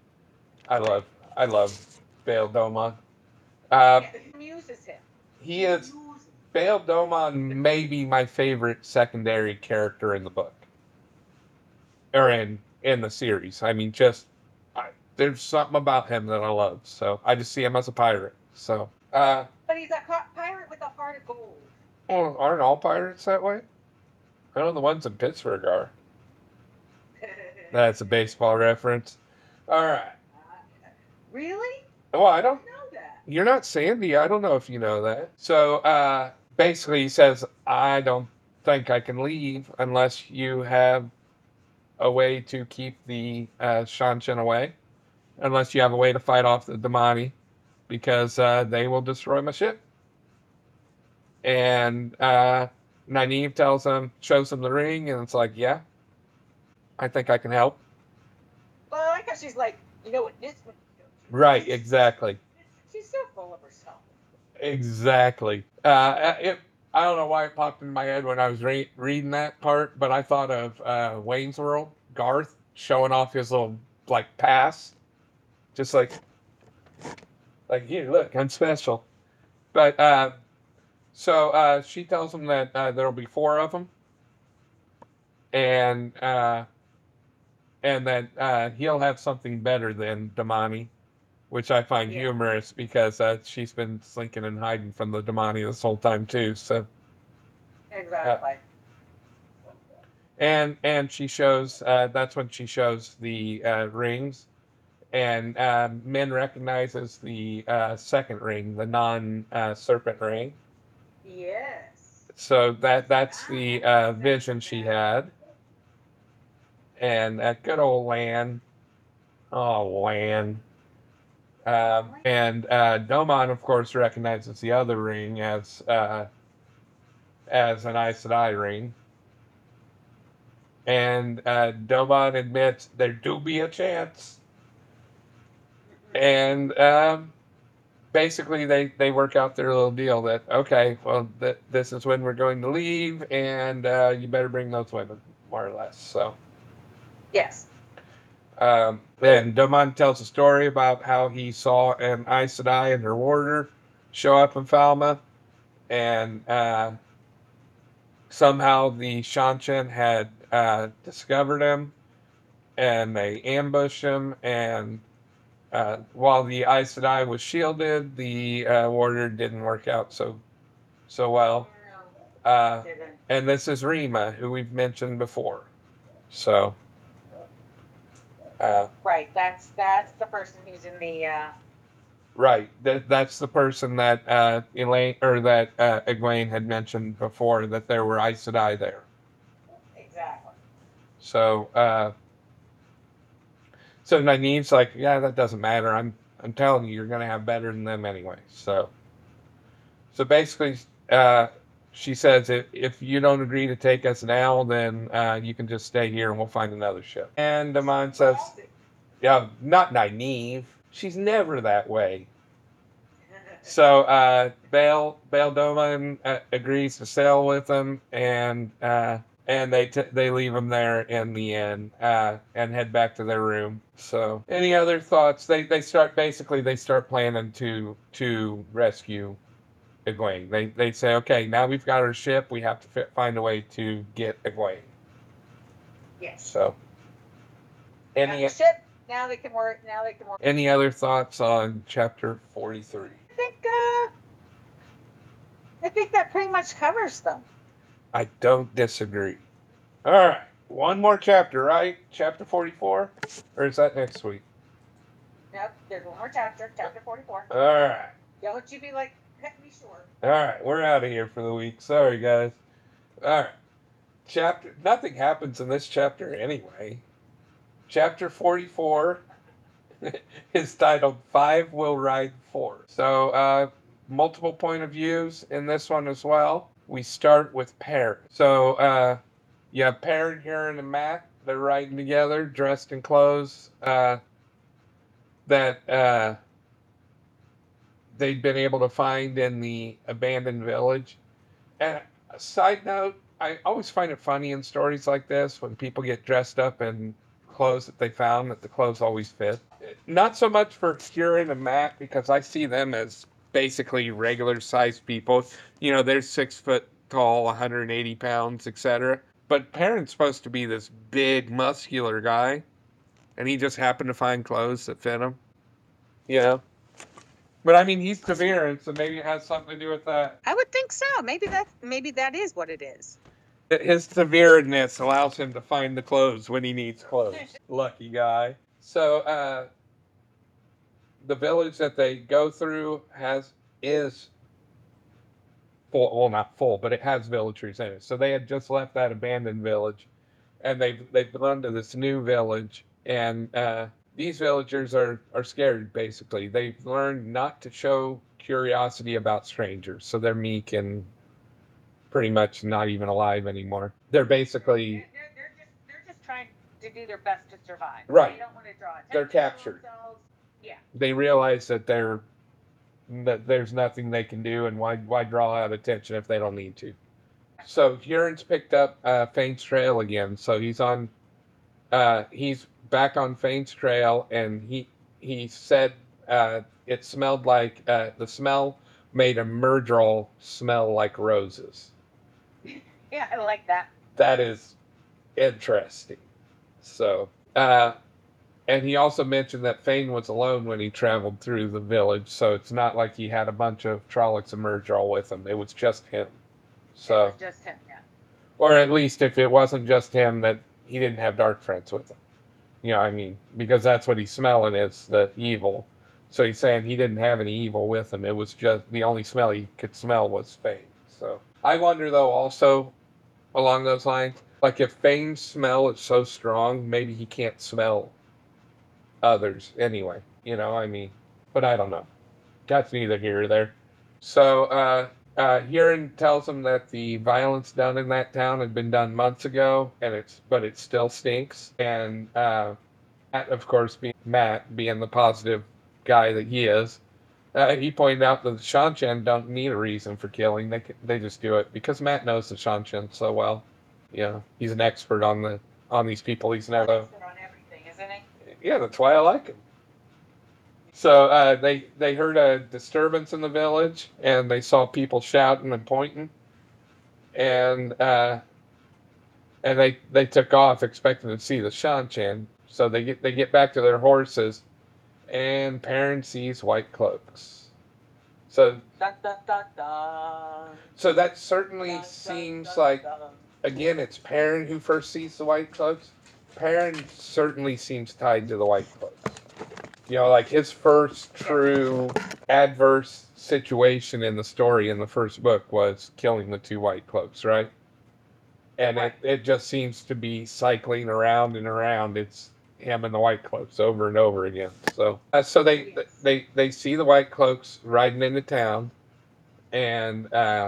I love Bail Domon. It amuses him. He is Bail Domon may be my favorite secondary character in the book or in the series. I mean, there's something about him that I love. So I just see him as a pirate. So but he's a pirate with a heart of gold. Well, aren't all pirates that way? I know the ones in Pittsburgh are. That's a baseball reference. All right. Really? Well, I don't know that. You're not Sandy. I don't know if you know that. So basically, he says, I don't think I can leave unless you have a way to keep the Shanshan away, unless you have a way to fight off the Damani, because they will destroy my ship. And Nynaeve shows him the ring, and it's like, yeah, I think I can help. Well, I like how she's like, you know what this one. Right, exactly. She's so full of herself. Exactly. I don't know why it popped in my head when I was reading that part, but I thought of Wayne's World, Garth showing off his little like pass, just like here, look, I'm special. But so she tells him that there'll be 4 of them, and that he'll have something better than Damani, which I find humorous because she's been slinking and hiding from the Damani this whole time too. So exactly. And she shows that's when she shows the rings, and Min recognizes the second ring, the non-serpent ring. Yes. So that's the vision she had, and that good old Lan. Oh, Lan. And Domon, of course, recognizes the other ring as an Aes Sedai ring. And Domon admits there do be a chance. And basically, they work out their little deal that, okay, well, this is when we're going to leave, and you better bring those women, more or less. So. Yes. Then Domon tells a story about how he saw an Aes Sedai and her warder show up in Falme, and somehow the Shanshan had discovered him, and they ambushed him, and while the Aes Sedai was shielded, the warrior didn't work out so well. And this is Rima, who we've mentioned before. So. Right. That's the person who's in the. Right. That's the person that Elaine or that Egwene had mentioned before, that there were Aes Sedai there. Exactly. So Nynaeve's like, yeah, that doesn't matter. I'm telling you, you're gonna have better than them anyway. So basically, she says, if you don't agree to take us now, then you can just stay here and we'll find another ship. And Damon says, yeah, not Nynaeve. She's never that way. So Bail Domon agrees to sail with them, and they leave him there in the inn and head back to their room. So, any other thoughts? They start planning to rescue Egwene. They say, okay, now we've got our ship. We have to find a way to get Egwene. Yes. So, Got any the ship. Now they can work. any other thoughts on chapter 43? I think that pretty much covers them. I don't disagree. All right, one more chapter, right? Chapter 44, or is that next week? Nope, there's one more chapter, chapter 44. All right. Don't you be like cutting me short. All right, we're out of here for the week. Sorry, guys. All right. Nothing happens in this chapter anyway. Chapter 44 is titled Five Will Ride Four. So, multiple point of views in this one as well. We start with Perrin. So, you have Perrin, Huron, and Mat. They're riding together, dressed in clothes that they'd been able to find in the abandoned village. And a side note, I always find it funny in stories like this when people get dressed up in clothes that they found that the clothes always fit. Not so much for Huron and Mat because I see them as basically regular sized people. You know, they're 6 foot tall, 180 pounds, etc. But Perrin's supposed to be this big, muscular guy, and he just happened to find clothes that fit him. You know? But I mean, he's Ta'Veren, so maybe it has something to do with that. I would think so. Maybe that is what it is. His Ta'Verenness allows him to find the clothes when he needs clothes. Lucky guy. So, the village that they go through is full. Well, not full, but it has villagers in it. So they had just left that abandoned village, and they've gone to this new village, and these villagers are scared. Basically, they've learned not to show curiosity about strangers, so they're meek and pretty much not even alive anymore. They're basically they're just trying to do their best to survive. Right. They don't want to draw attention. They're captured. To themselves. Yeah. They realize that there's nothing they can do, and why draw out attention if they don't need to. So Huron's picked up Faint's trail again. So he's back on Faint's trail, and he said it smelled like the smell made a Myrddraal smell like roses. Yeah, I like that. That is interesting. So, and he also mentioned that Fain was alone when he traveled through the village, so it's not like he had a bunch of Trollocs and Myrddraal with him. It was just him. So, it was just him, yeah. Or at least if it wasn't just him, that he didn't have dark friends with him. You know, I mean, because that's what he's smelling is the evil. So he's saying he didn't have any evil with him. It was just the only smell he could smell was Fain. So I wonder though also along those lines, like if Fain's smell is so strong, maybe he can't smell others anyway. You know, I mean, but I don't know. That's neither here or there. So Huron tells him that the violence done in that town had been done months ago, but it still stinks. And Mat, of course, Mat being the positive guy that he is, he pointed out that the Seanchan don't need a reason for killing. They just do it because Mat knows the Seanchan so well. You know, he's an expert on these people. He's never on everything, isn't he? Yeah, that's why I like him. So they heard a disturbance in the village, and they saw people shouting and pointing, and they took off expecting to see the Seanchan. So they get back to their horses, and Perrin sees white cloaks. So dun, dun, dun, dun. So that certainly seems like, again, it's Perrin who first sees the white cloaks. Perrin certainly seems tied to the white cloaks. You know, like his first true adverse situation in the story in the first book was killing the two white cloaks, right? And it just seems to be cycling around and around. It's him and the white cloaks over and over again. So they see the white cloaks riding into town, and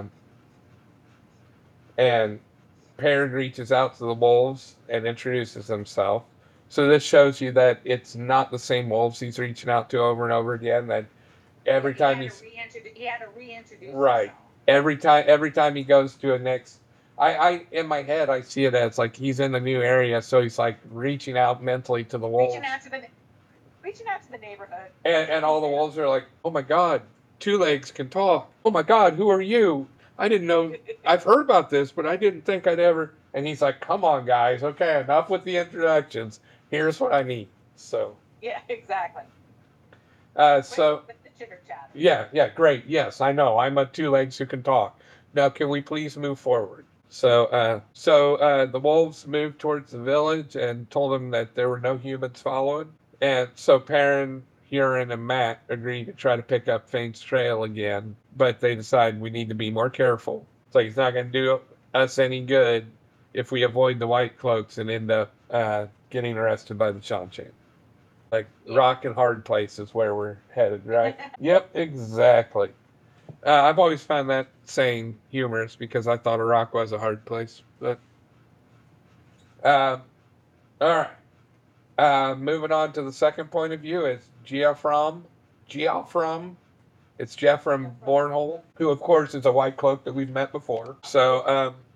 Perrin reaches out to the wolves and introduces himself. So this shows you that it's not the same wolves he's reaching out to over and over again. That every time he had to reintroduce right himself. every time he goes to a next, I in my head I see it as like he's in a new area, so he's like reaching out mentally to the wolves, reaching out to the neighborhood, and all the wolves are like, oh my god, Two Legs can talk. Oh my God, who are you? I didn't know. I've heard about this, but I didn't think I'd ever. And he's like, come on, guys. Okay, enough with the introductions. Here's what I need. So, Yeah, exactly. so With the chitter chatter. yeah, great. Yes, I know. I'm a Two Legs who can talk. Now, can we please move forward? So the wolves moved towards the village and told them that there were no humans following. And so Perrin, Huron, and Matt agreed to try to pick up Fane's trail again, but they decided we need to be more careful. It's like it's not going to do us any good if we avoid the White Cloaks and end up getting arrested by the Shanchan. Like rock and hard place is where we're headed, right? Yep, exactly. I've always found that saying humorous because I thought Iraq was a hard place. But all right. Moving on to the second point of view is Geoffram. Geoffram. It's Geoffram Bornhold, who of course is a white cloak that we've met before. So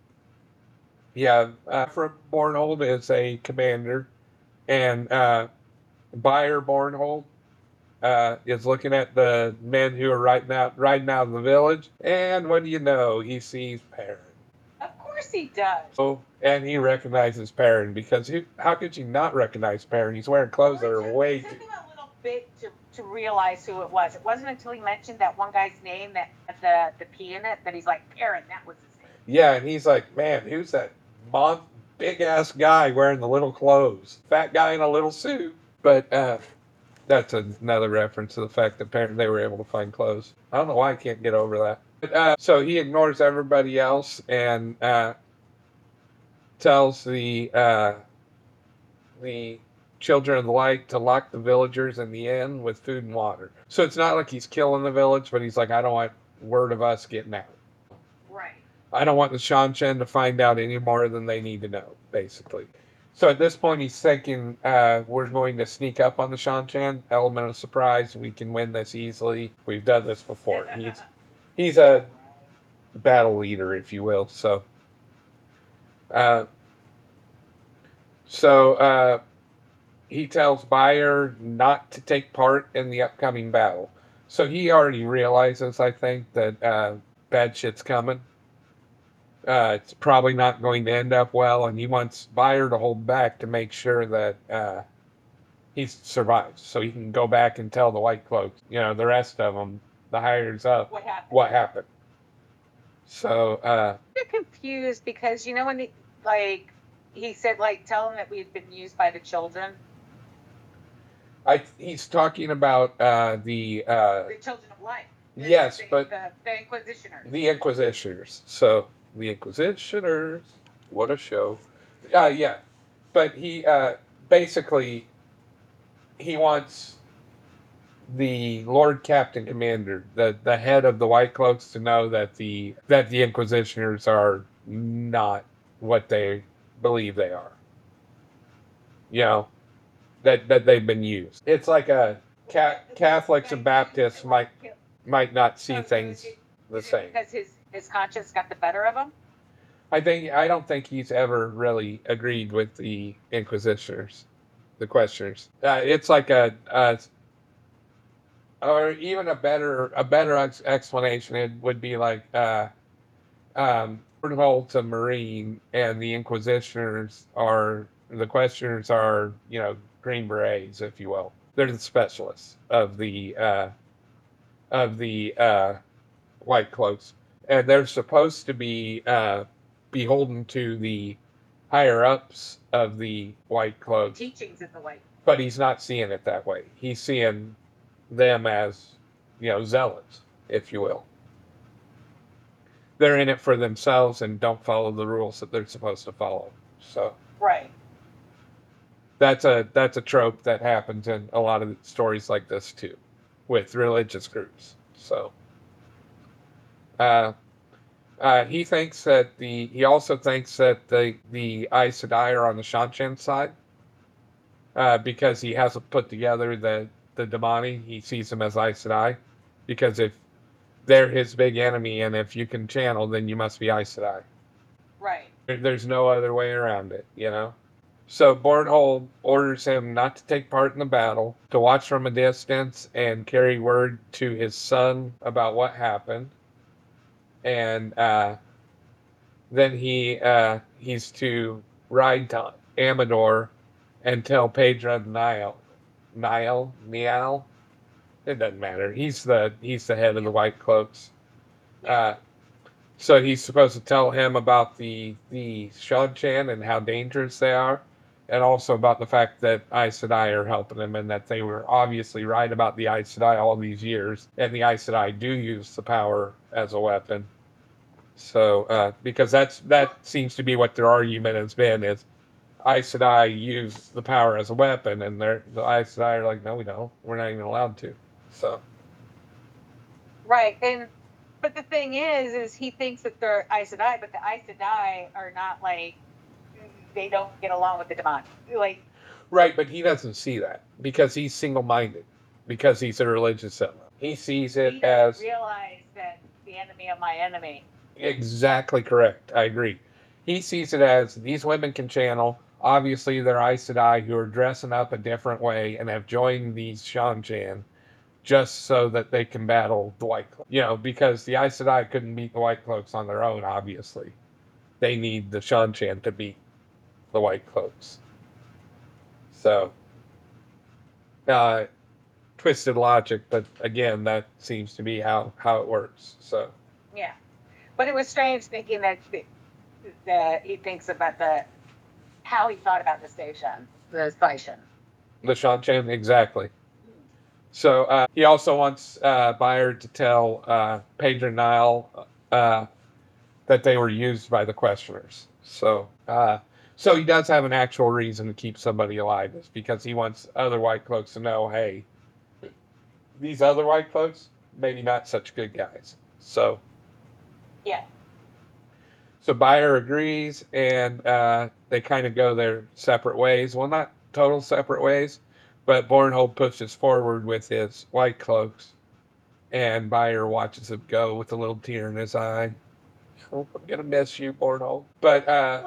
Geoffram Bornhold is a commander, and Buyer Bornhold is looking at the men who are riding out of the village, and what do you know? He sees Perrin. Of course he does. Oh, and he recognizes Perrin because how could you not recognize Perrin? He's wearing clothes that are way It took him a little bit to realize who it was. It wasn't until he mentioned that one guy's name that had the P in it that he's like, Perrin, that was his name. Yeah, and he's like, man, who's that big ass guy wearing the little clothes? Fat guy in a little suit. But that's another reference to the fact that apparently they were able to find clothes. I don't know why I can't get over that. But, so he ignores everybody else and tells the Children of the Light to lock the villagers in the inn with food and water. So it's not like he's killing the village, but he's like, I don't want word of us getting out. Right. I don't want the Shanchan to find out any more than they need to know, basically. So at this point, he's thinking we're going to sneak up on the Shanchan. Element of surprise. We can win this easily. We've done this before. He's a battle leader, if you will. So he tells Buyer not to take part in the upcoming battle. So he already realizes, I think, that bad shit's coming. It's probably not going to end up well, and he wants Buyer to hold back to make sure that he survives, so he can go back and tell the White Cloaks, the rest of them, the hires up, what happened. So I'm confused because when he said tell them that we had been used by the children. He's talking about the Children of Light. Yes, but the Inquisitioners. The Inquisitioners. So the Inquisitioners, what a show! Yeah, but he basically he wants the Lord Captain Commander, the head of the White Cloaks, to know that the Inquisitioners are not what they believe they are. That they've been used. It's like a Catholics and Baptists might not see things the same. Because his conscience got the better of him? I don't think he's ever really agreed with the Inquisitors, the questioners. It's like or even a better explanation. It would be like Bornhold's a Marine, and the Inquisitors the questioners are Green Berets, if you will. They're the specialists of the White Cloaks, and they're supposed to be beholden to the higher ups of the White Cloaks. Teachings of the White. But he's not seeing it that way. He's seeing them as zealots, if you will. They're in it for themselves and don't follow the rules that they're supposed to follow. So right. That's a trope that happens in a lot of stories like this too, with religious groups. So he thinks that he also thinks that the Aes Sedai are on the Shanchan side because he hasn't put together the Damani. He sees them as Aes Sedai because if they're his big enemy, and if you can channel, then you must be Aes Sedai. Right. There's no other way around it, So Bornhold orders him not to take part in the battle, to watch from a distance and carry word to his son about what happened. And then he's to ride to Amador and tell Pedro Niall. It doesn't matter. He's the head of the White Cloaks. Uh, so he's supposed to tell him about the Shan and how dangerous they are, and also about the fact that Aes Sedai are helping him, and that they were obviously right about the Aes Sedai all these years, and the Aes Sedai do use the power as a weapon. So because that seems to be what their argument has been, is Aes Sedai use the power as a weapon, and the Aes Sedai are like, no, we don't. We're not even allowed to. So. Right, but the thing is he thinks that they're Aes Sedai, but the Aes Sedai are not like, they don't get along with the Demon. Like, right, but he doesn't see that because he's single-minded, because he's a religious zealot. He sees it he as doesn't realize that the enemy of my enemy. exactly correct. I agree. He sees it as these women can channel. Obviously, they're Aes Sedai who are dressing up a different way and have joined these Shan just so that they can battle the White Cloaks. Because the Aes Sedai couldn't beat the White Cloaks on their own, obviously. They need the Shan to beat the White Cloaks. So, twisted logic, but again, that seems to be how it works. So, yeah, but it was strange thinking that he thinks about how he thought about the station, the station. the Shan, exactly. So he also wants Byard to tell Pedro Niall that they were used by the questioners. So he does have an actual reason to keep somebody alive. It's because he wants other White Cloaks to know, hey, these other White Cloaks, maybe not such good guys. So. Yeah. So Byard agrees, and they kind of go their separate ways. Well, not total separate ways, but Bornhold pushes forward with his White Cloaks, and Byard watches him go with a little tear in his eye. Oh, I'm gonna miss you, Bornhold. But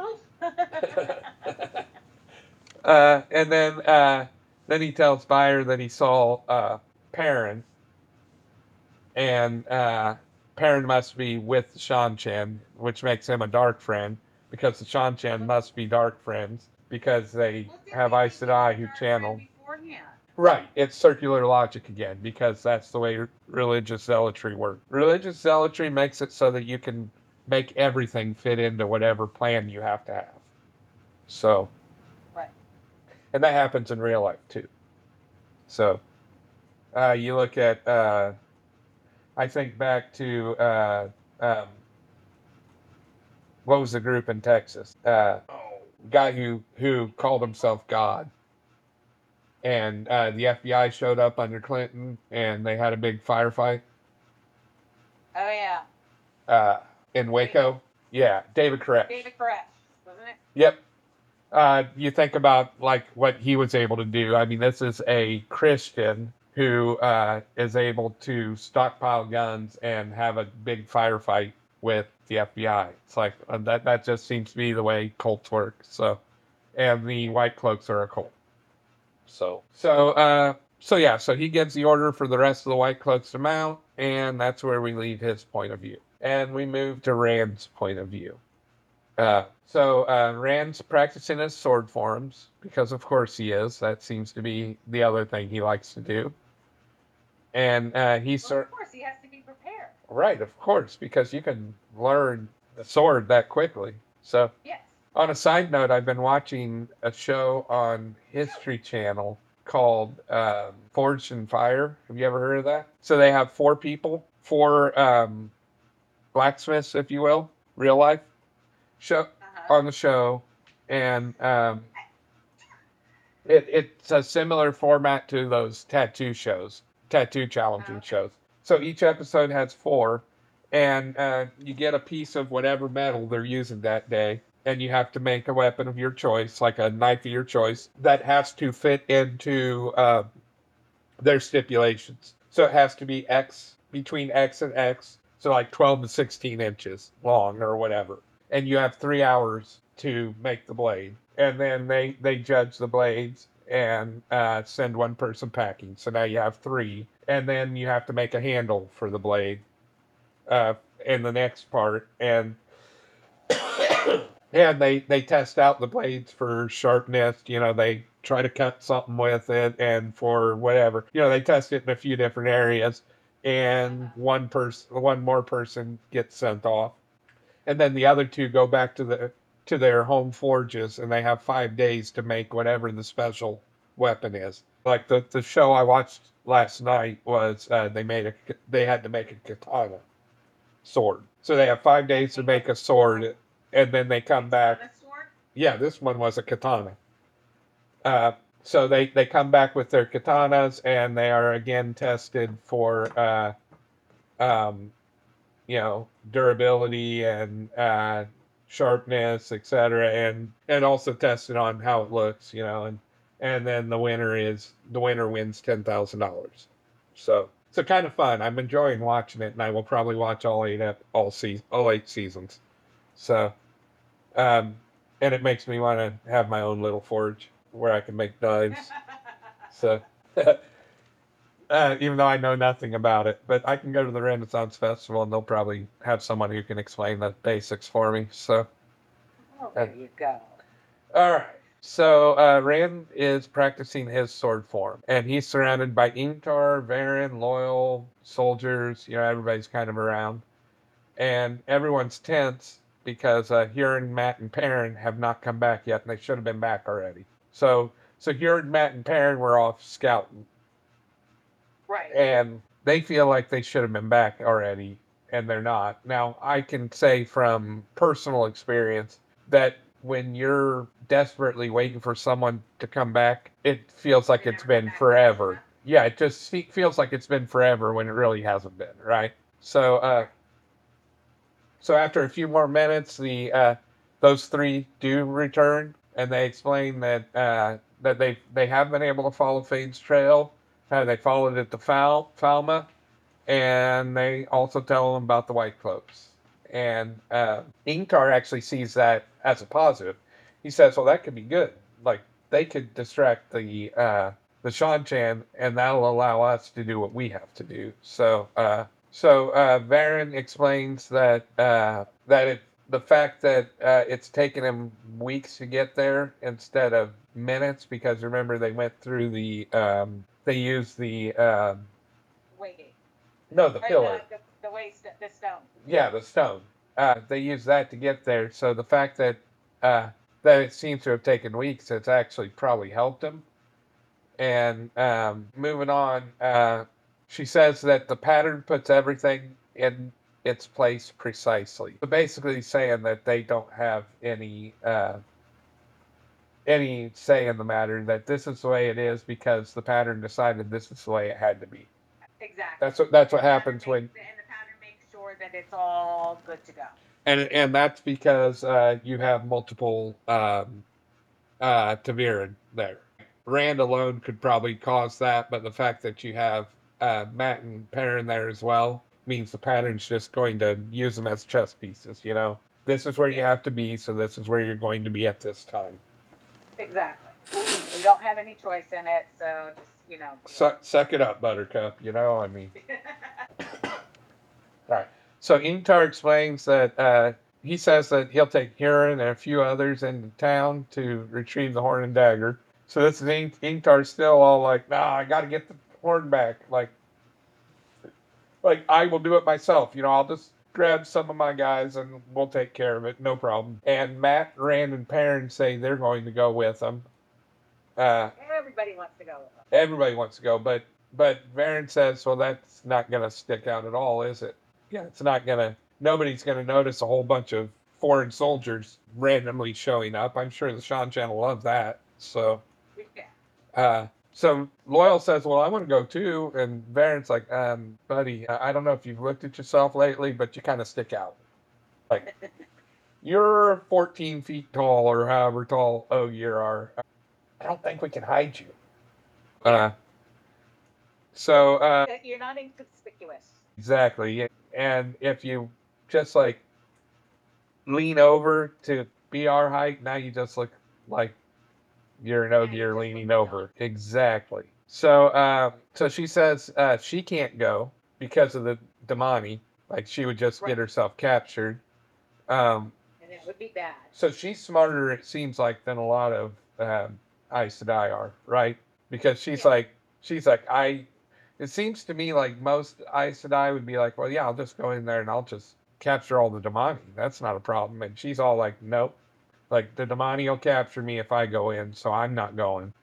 and then he tells Byard that he saw Perrin, and Perrin must be with Seanchan, which makes him a dark friend, because the Seanchan must be dark friends, because they have Aes Sedai who channel. Right, it's circular logic again, because that's the way religious zealotry works. Religious zealotry makes it so that you can make everything fit into whatever plan you have to have. So, right. And that happens in real life too. So, you look at, I think back to, what was the group in Texas? Guy who called himself God. And the FBI showed up under Clinton, and they had a big firefight. Oh, yeah. In Waco. Yeah, David Koresh. Wasn't it? Yep. You think about like what he was able to do. I mean, this is a Christian who is able to stockpile guns and have a big firefight with the FBI. It's like that just seems to be the way cults work. So, and the White Cloaks are a cult. So he gives the order for the rest of the White Cloaks to mount, and that's where we leave his point of view. And we move to Rand's point of view. Rand's practicing his sword forms, because of course he is. That seems to be the other thing he likes to do. And of course, he has to be prepared. Right, of course, because you can learn the sword that quickly. So, yes. On a side note, I've been watching a show on History Channel called Forged in Fire. Have you ever heard of that? So they have four blacksmiths, if you will, real life show on the show, and it's a similar format to those tattoo challenging shows. So each episode has four, and you get a piece of whatever metal they're using that day, and you have to make a weapon of your choice, like a knife of your choice, that has to fit into their stipulations. So it has to be between X and X, so like 12 to 16 inches long or whatever. And you have 3 hours to make the blade. and then they judge the blades and send one person packing. So now you have three, and then you have to make a handle for the blade uh, in the next part, and they test out the blades for sharpness. You know, they try to cut something with it, and for whatever, you know, they test it in a few different areas, and one more person gets sent off, and then the other two go back to their home forges, and they have 5 days to make whatever the special weapon is. Like the show I watched last night was they had to make a katana sword, so they have 5 days to make a sword, and then they come back. Yeah, this one was a katana. Uh, so they come back with their katanas, and they are again tested for um, durability and sharpness, etc., and also tested on how it looks, and then the winner wins $10,000. So kind of fun. I'm enjoying watching it, and I will probably watch all 8 seasons. So um, and it makes me want to have my own little forge where I can make knives. So even though I know nothing about it. But I can go to the Renaissance Festival, and they'll probably have someone who can explain the basics for me. So, there you go. All right. So Rand is practicing his sword form, and he's surrounded by Ingtar, Varen, loyal soldiers. You know, everybody's kind of around, and everyone's tense because Huron, Matt, and Perrin have not come back yet, and they should have been back already. So Huron, Matt, and Perrin were off scouting. Right. And they feel like they should have been back already, and they're not. Now, I can say from personal experience that when you're desperately waiting for someone to come back, it feels like it's been forever. Yeah, it just feels like it's been forever when it really hasn't been, right? So after a few more minutes, the those three do return, and they explain that they have been able to follow Fade's trail. They followed it to Falma, and they also tell them about the White Cloaks. And Ingtar actually sees that as a positive. He says, "Well, that could be good. Like they could distract the Shan-Chan, and that'll allow us to do what we have to do." So Varen explains the fact that it's taken him weeks to get there instead of minutes, because remember they went through they used the Waygate. no, the pillar. The stone. Yeah, the stone. They used that to get there. So the fact that it seems to have taken weeks, it's actually probably helped him. And moving on, she says that the pattern puts everything in its place precisely. So basically, saying that they don't have any say in the matter. That this is the way it is because the pattern decided this is the way it had to be. Exactly. That's what happens when. And the pattern makes sure that it's all good to go. And that's because you have multiple Taviran there. Rand alone could probably cause that, but the fact that you have Matt and Perrin there as well means the pattern's just going to use them as chess pieces. You know, this is where you have to be, so this is where you're going to be at this time. Exactly. You don't have any choice in it, so just suck it up, Buttercup. You know, I mean. All right. So Ingtar explains that he says that he'll take Huron and a few others into town to retrieve the horn and dagger. So this is Ingtar's still all like, "Nah, I got to get the horn back. Like I will do it myself. You know, I'll just grab some of my guys and we'll take care of it. No problem." And Matt, Rand, and Perrin say they're going to go with them. Everybody wants to go with them. Everybody wants to go, but Varen says, "Well, that's not going to stick out at all, is it? Yeah, it's not going to. Nobody's going to notice a whole bunch of foreign soldiers randomly showing up. I'm sure the Shan-Chan will love that." So, so Loyal says, "Well, I want to go too." And Varen's like, "Buddy, I don't know if you've looked at yourself lately, but you kind of stick out. Like, you're 14 feet tall or however tall you are. I don't think we can hide you." So you're not inconspicuous. Exactly. And if you just like lean over to be our height, now you just look like you're leaning over. Exactly. So she says she can't go because of the Damani. Like she would just get herself captured. Um, And it would be bad. so she's smarter, it seems like, than a lot of Aes Sedai are, right? Because she's like, I. It seems to me like most Aes Sedai would be like, well, yeah, I'll just go in there and I'll just capture all the Damani. That's not a problem. And she's all like, nope. Like the Damani will capture me if I go in, so I'm not going.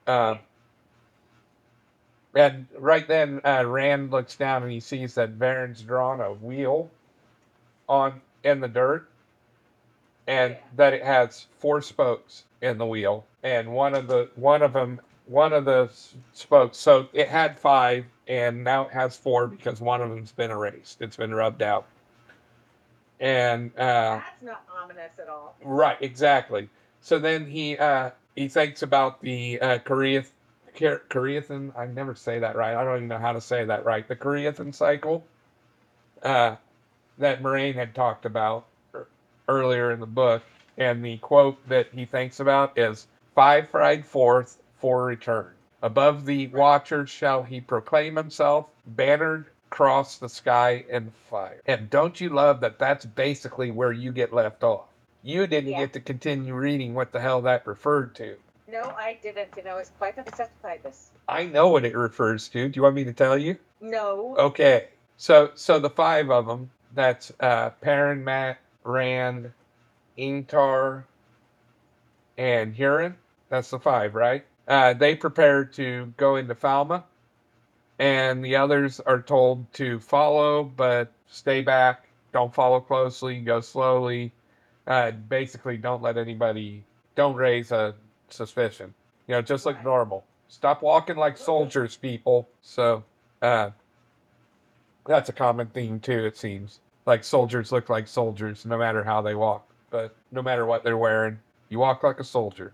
And right then, Rand looks down and he sees that Varen's drawn a wheel on in the dirt, and that it has 4 spokes in the wheel, and one of the spokes. So it had 5, and now it has 4 because one of them's been erased. It's been rubbed out. And that's not ominous at all. Right, exactly. So then he thinks about the Koreathan. I never say that right. I don't even know how to say that right. The Koreathan cycle uh, that Moraine had talked about earlier in the book, and the quote that he thinks about is 5 ride forth, 4 return. Above the watchers shall he proclaim himself, bannered across the sky in fire. And don't you love that that's basically where you get left off? You didn't get to continue reading what the hell that referred to. No, I didn't, and I was quite upset by this. I know what it refers to. Do you want me to tell you? No. Okay. So the 5 of them, that's Perrin, Mat, Rand, Ingtar, and Huron. That's the 5, right? They prepare to go into Falma, and the others are told to follow, but stay back. Don't follow closely. Go slowly. Basically, don't raise a suspicion. Just look normal. Stop walking like soldiers, people. So, that's a common theme too, it seems. Like soldiers look like soldiers no matter how they walk, but no matter what they're wearing, you walk like a soldier.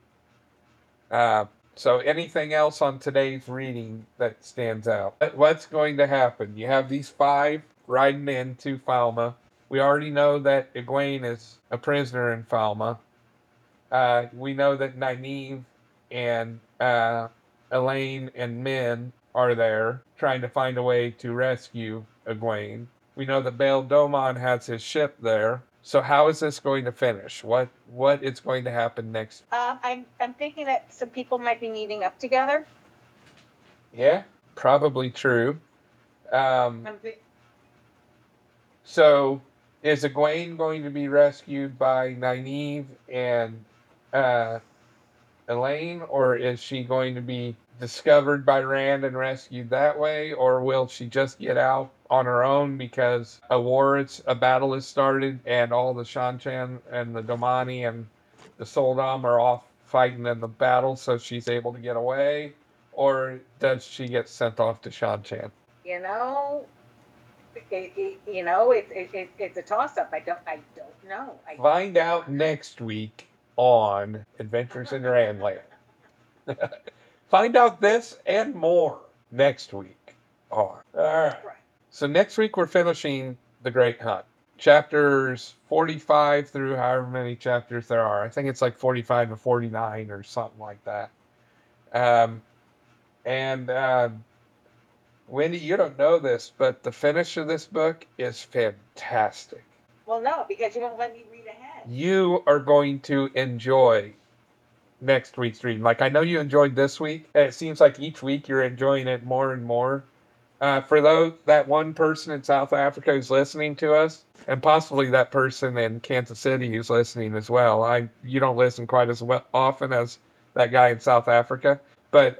So anything else on today's reading that stands out? What's going to happen? You have these 5 riding into Falma. We already know that Egwene is a prisoner in Falma. We know that Nynaeve and Elaine and Min are there trying to find a way to rescue Egwene. We know that Bail Domon has his ship there. So how is this going to finish? What is going to happen next? I'm thinking that some people might be meeting up together. Yeah, probably true. So is Egwene going to be rescued by Nynaeve and Elaine, or is she going to be discovered by Rand and rescued that way, or will she just get out on her own because a battle has started, and all the Shanchan and the Domani and the Soldam are off fighting in the battle, so she's able to get away, or does she get sent off to Shanchan? It's a toss-up. I don't know. Find out next week on Adventures in Randland. Find out this and more next week on. All right. So next week we're finishing The Great Hunt. Chapters 45 through however many chapters there are. I think it's like 45 to 49 or something like that. Wendy, you don't know this, but the finish of this book is fantastic. Well, no, because you won't let me read ahead. You are going to enjoy next week's reading. Like, I know you enjoyed this week, and it seems like each week you're enjoying it more and more. For that one person in South Africa who's listening to us, and possibly that person in Kansas City who's listening as well. You don't listen quite as often as that guy in South Africa, but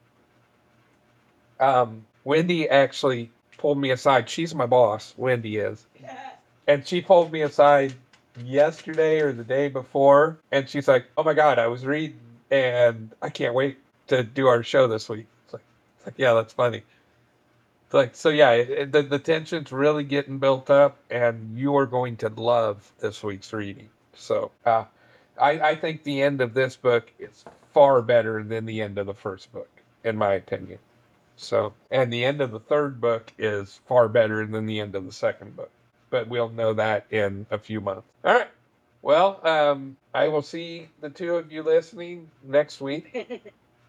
Wendy actually pulled me aside. She's my boss, Wendy is. And she pulled me aside yesterday or the day before, and she's like, "Oh my God, I was reading, and I can't wait to do our show this week." It's like yeah, that's funny. It's like, so yeah, the tension's really getting built up, and you are going to love this week's reading. So I think the end of this book is far better than the end of the first book, in my opinion. So, and the end of the third book is far better than the end of the second book. But we'll know that in a few months. All right. Well, I will see the two of you listening next week.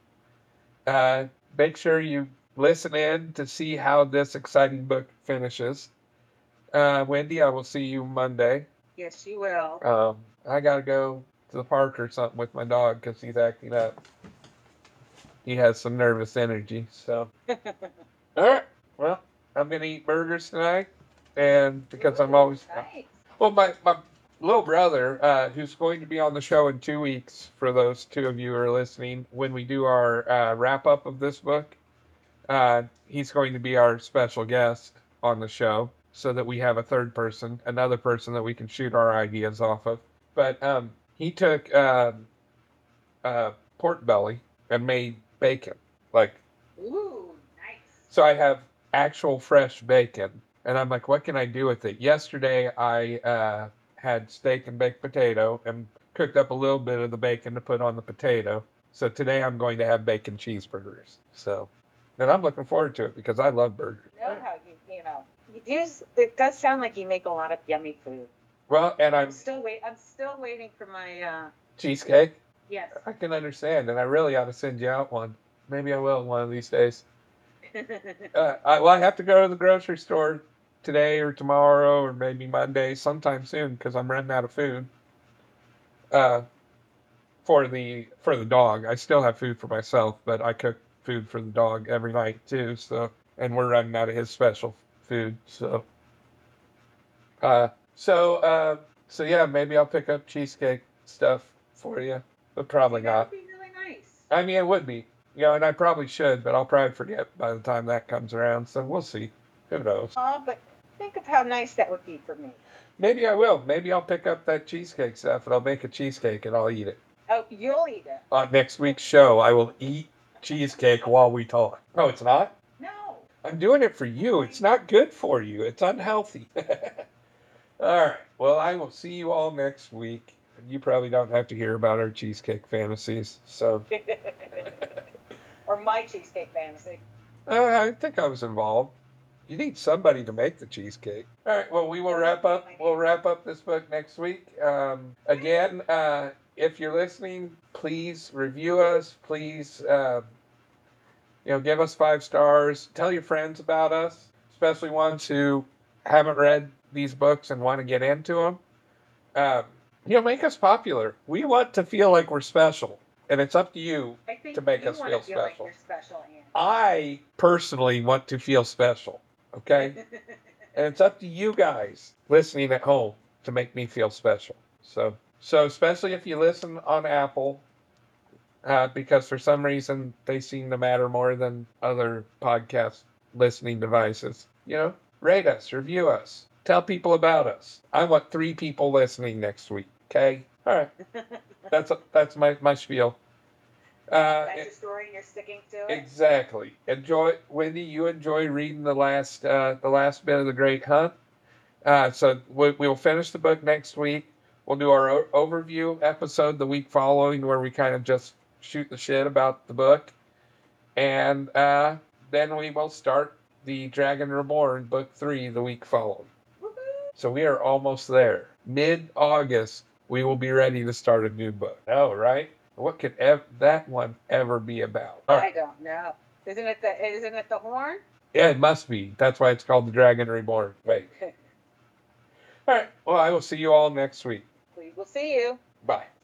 Make sure you listen in to see how this exciting book finishes. Wendy, I will see you Monday. Yes, you will. I gotta go to the park or something with my dog because he's acting up. He has some nervous energy. So, all right. Well, I'm gonna eat burgers tonight, and because I'm always Nice. well, my little brother, who's going to be on the show in 2 weeks, for those two of you who are listening, when we do our wrap up of this book, he's going to be our special guest on the show, so that we have a third person, another person that we can shoot our ideas off of. But he took pork belly and made bacon, like. Ooh, nice. So I have actual fresh bacon, and I'm like, what can I do with it? Yesterday I had steak and baked potato and cooked up a little bit of the bacon to put on the potato. So today I'm going to have bacon cheeseburgers. So, and I'm looking forward to it because I love burgers. I know how you know. You do. It does sound like you make a lot of yummy food. Well, and I'm still waiting for my cheesecake. Yes. I can understand, and I really ought to send you out one. Maybe I will one of these days. I have to go to the grocery store today or tomorrow or maybe Monday, sometime soon, because I'm running out of food. For the dog, I still have food for myself, but I cook food for the dog every night too. So, and we're running out of his special food. So, so yeah, maybe I'll pick up cheesecake stuff for you, but probably That not. would be really nice. I mean, it would be. And I probably should, but I'll probably forget by the time that comes around. So we'll see. Who knows? But think of how nice that would be for me. Maybe I will. Maybe I'll pick up that cheesecake stuff and I'll make a cheesecake and I'll eat it. Oh, you'll eat it. On next week's show, I will eat cheesecake while we talk. Oh, it's not? No. I'm doing it for you. It's not good for you. It's unhealthy. All right. Well, I will see you all next week. You probably don't have to hear about our cheesecake fantasies. So Or my cheesecake fantasy. I think I was involved. You need somebody to make the cheesecake. All right. Well, we will wrap up. We'll wrap up this book next week. Again, if you're listening, please review us. Please, give us 5 stars. Tell your friends about us, especially ones who haven't read these books and want to get into them. Make us popular. We want to feel like we're special, and it's up to you to make us feel special. Like you're special, Andy. I personally want to feel special. Okay? And it's up to you guys listening at home to make me feel special. So especially if you listen on Apple, because for some reason they seem to matter more than other podcast listening devices. Rate us, review us, tell people about us. I want 3 people listening next week. Okay? All right. That's my spiel. That's your story, and you're sticking to it. Exactly. Wendy. You enjoy reading the last bit of The Great Hunt. So we'll finish the book next week. We'll do our overview episode the week following, where we kind of just shoot the shit about the book, and then we will start the Dragon Reborn book 3 the week following. Woo-hoo. So we are almost there. Mid-August, we will be ready to start a new book. Oh, right. What could that one ever be about? I don't know. Isn't it the horn? Yeah, it must be. That's why it's called The Dragon Reborn. Wait. All right. Well, I will see you all next week. We will see you. Bye.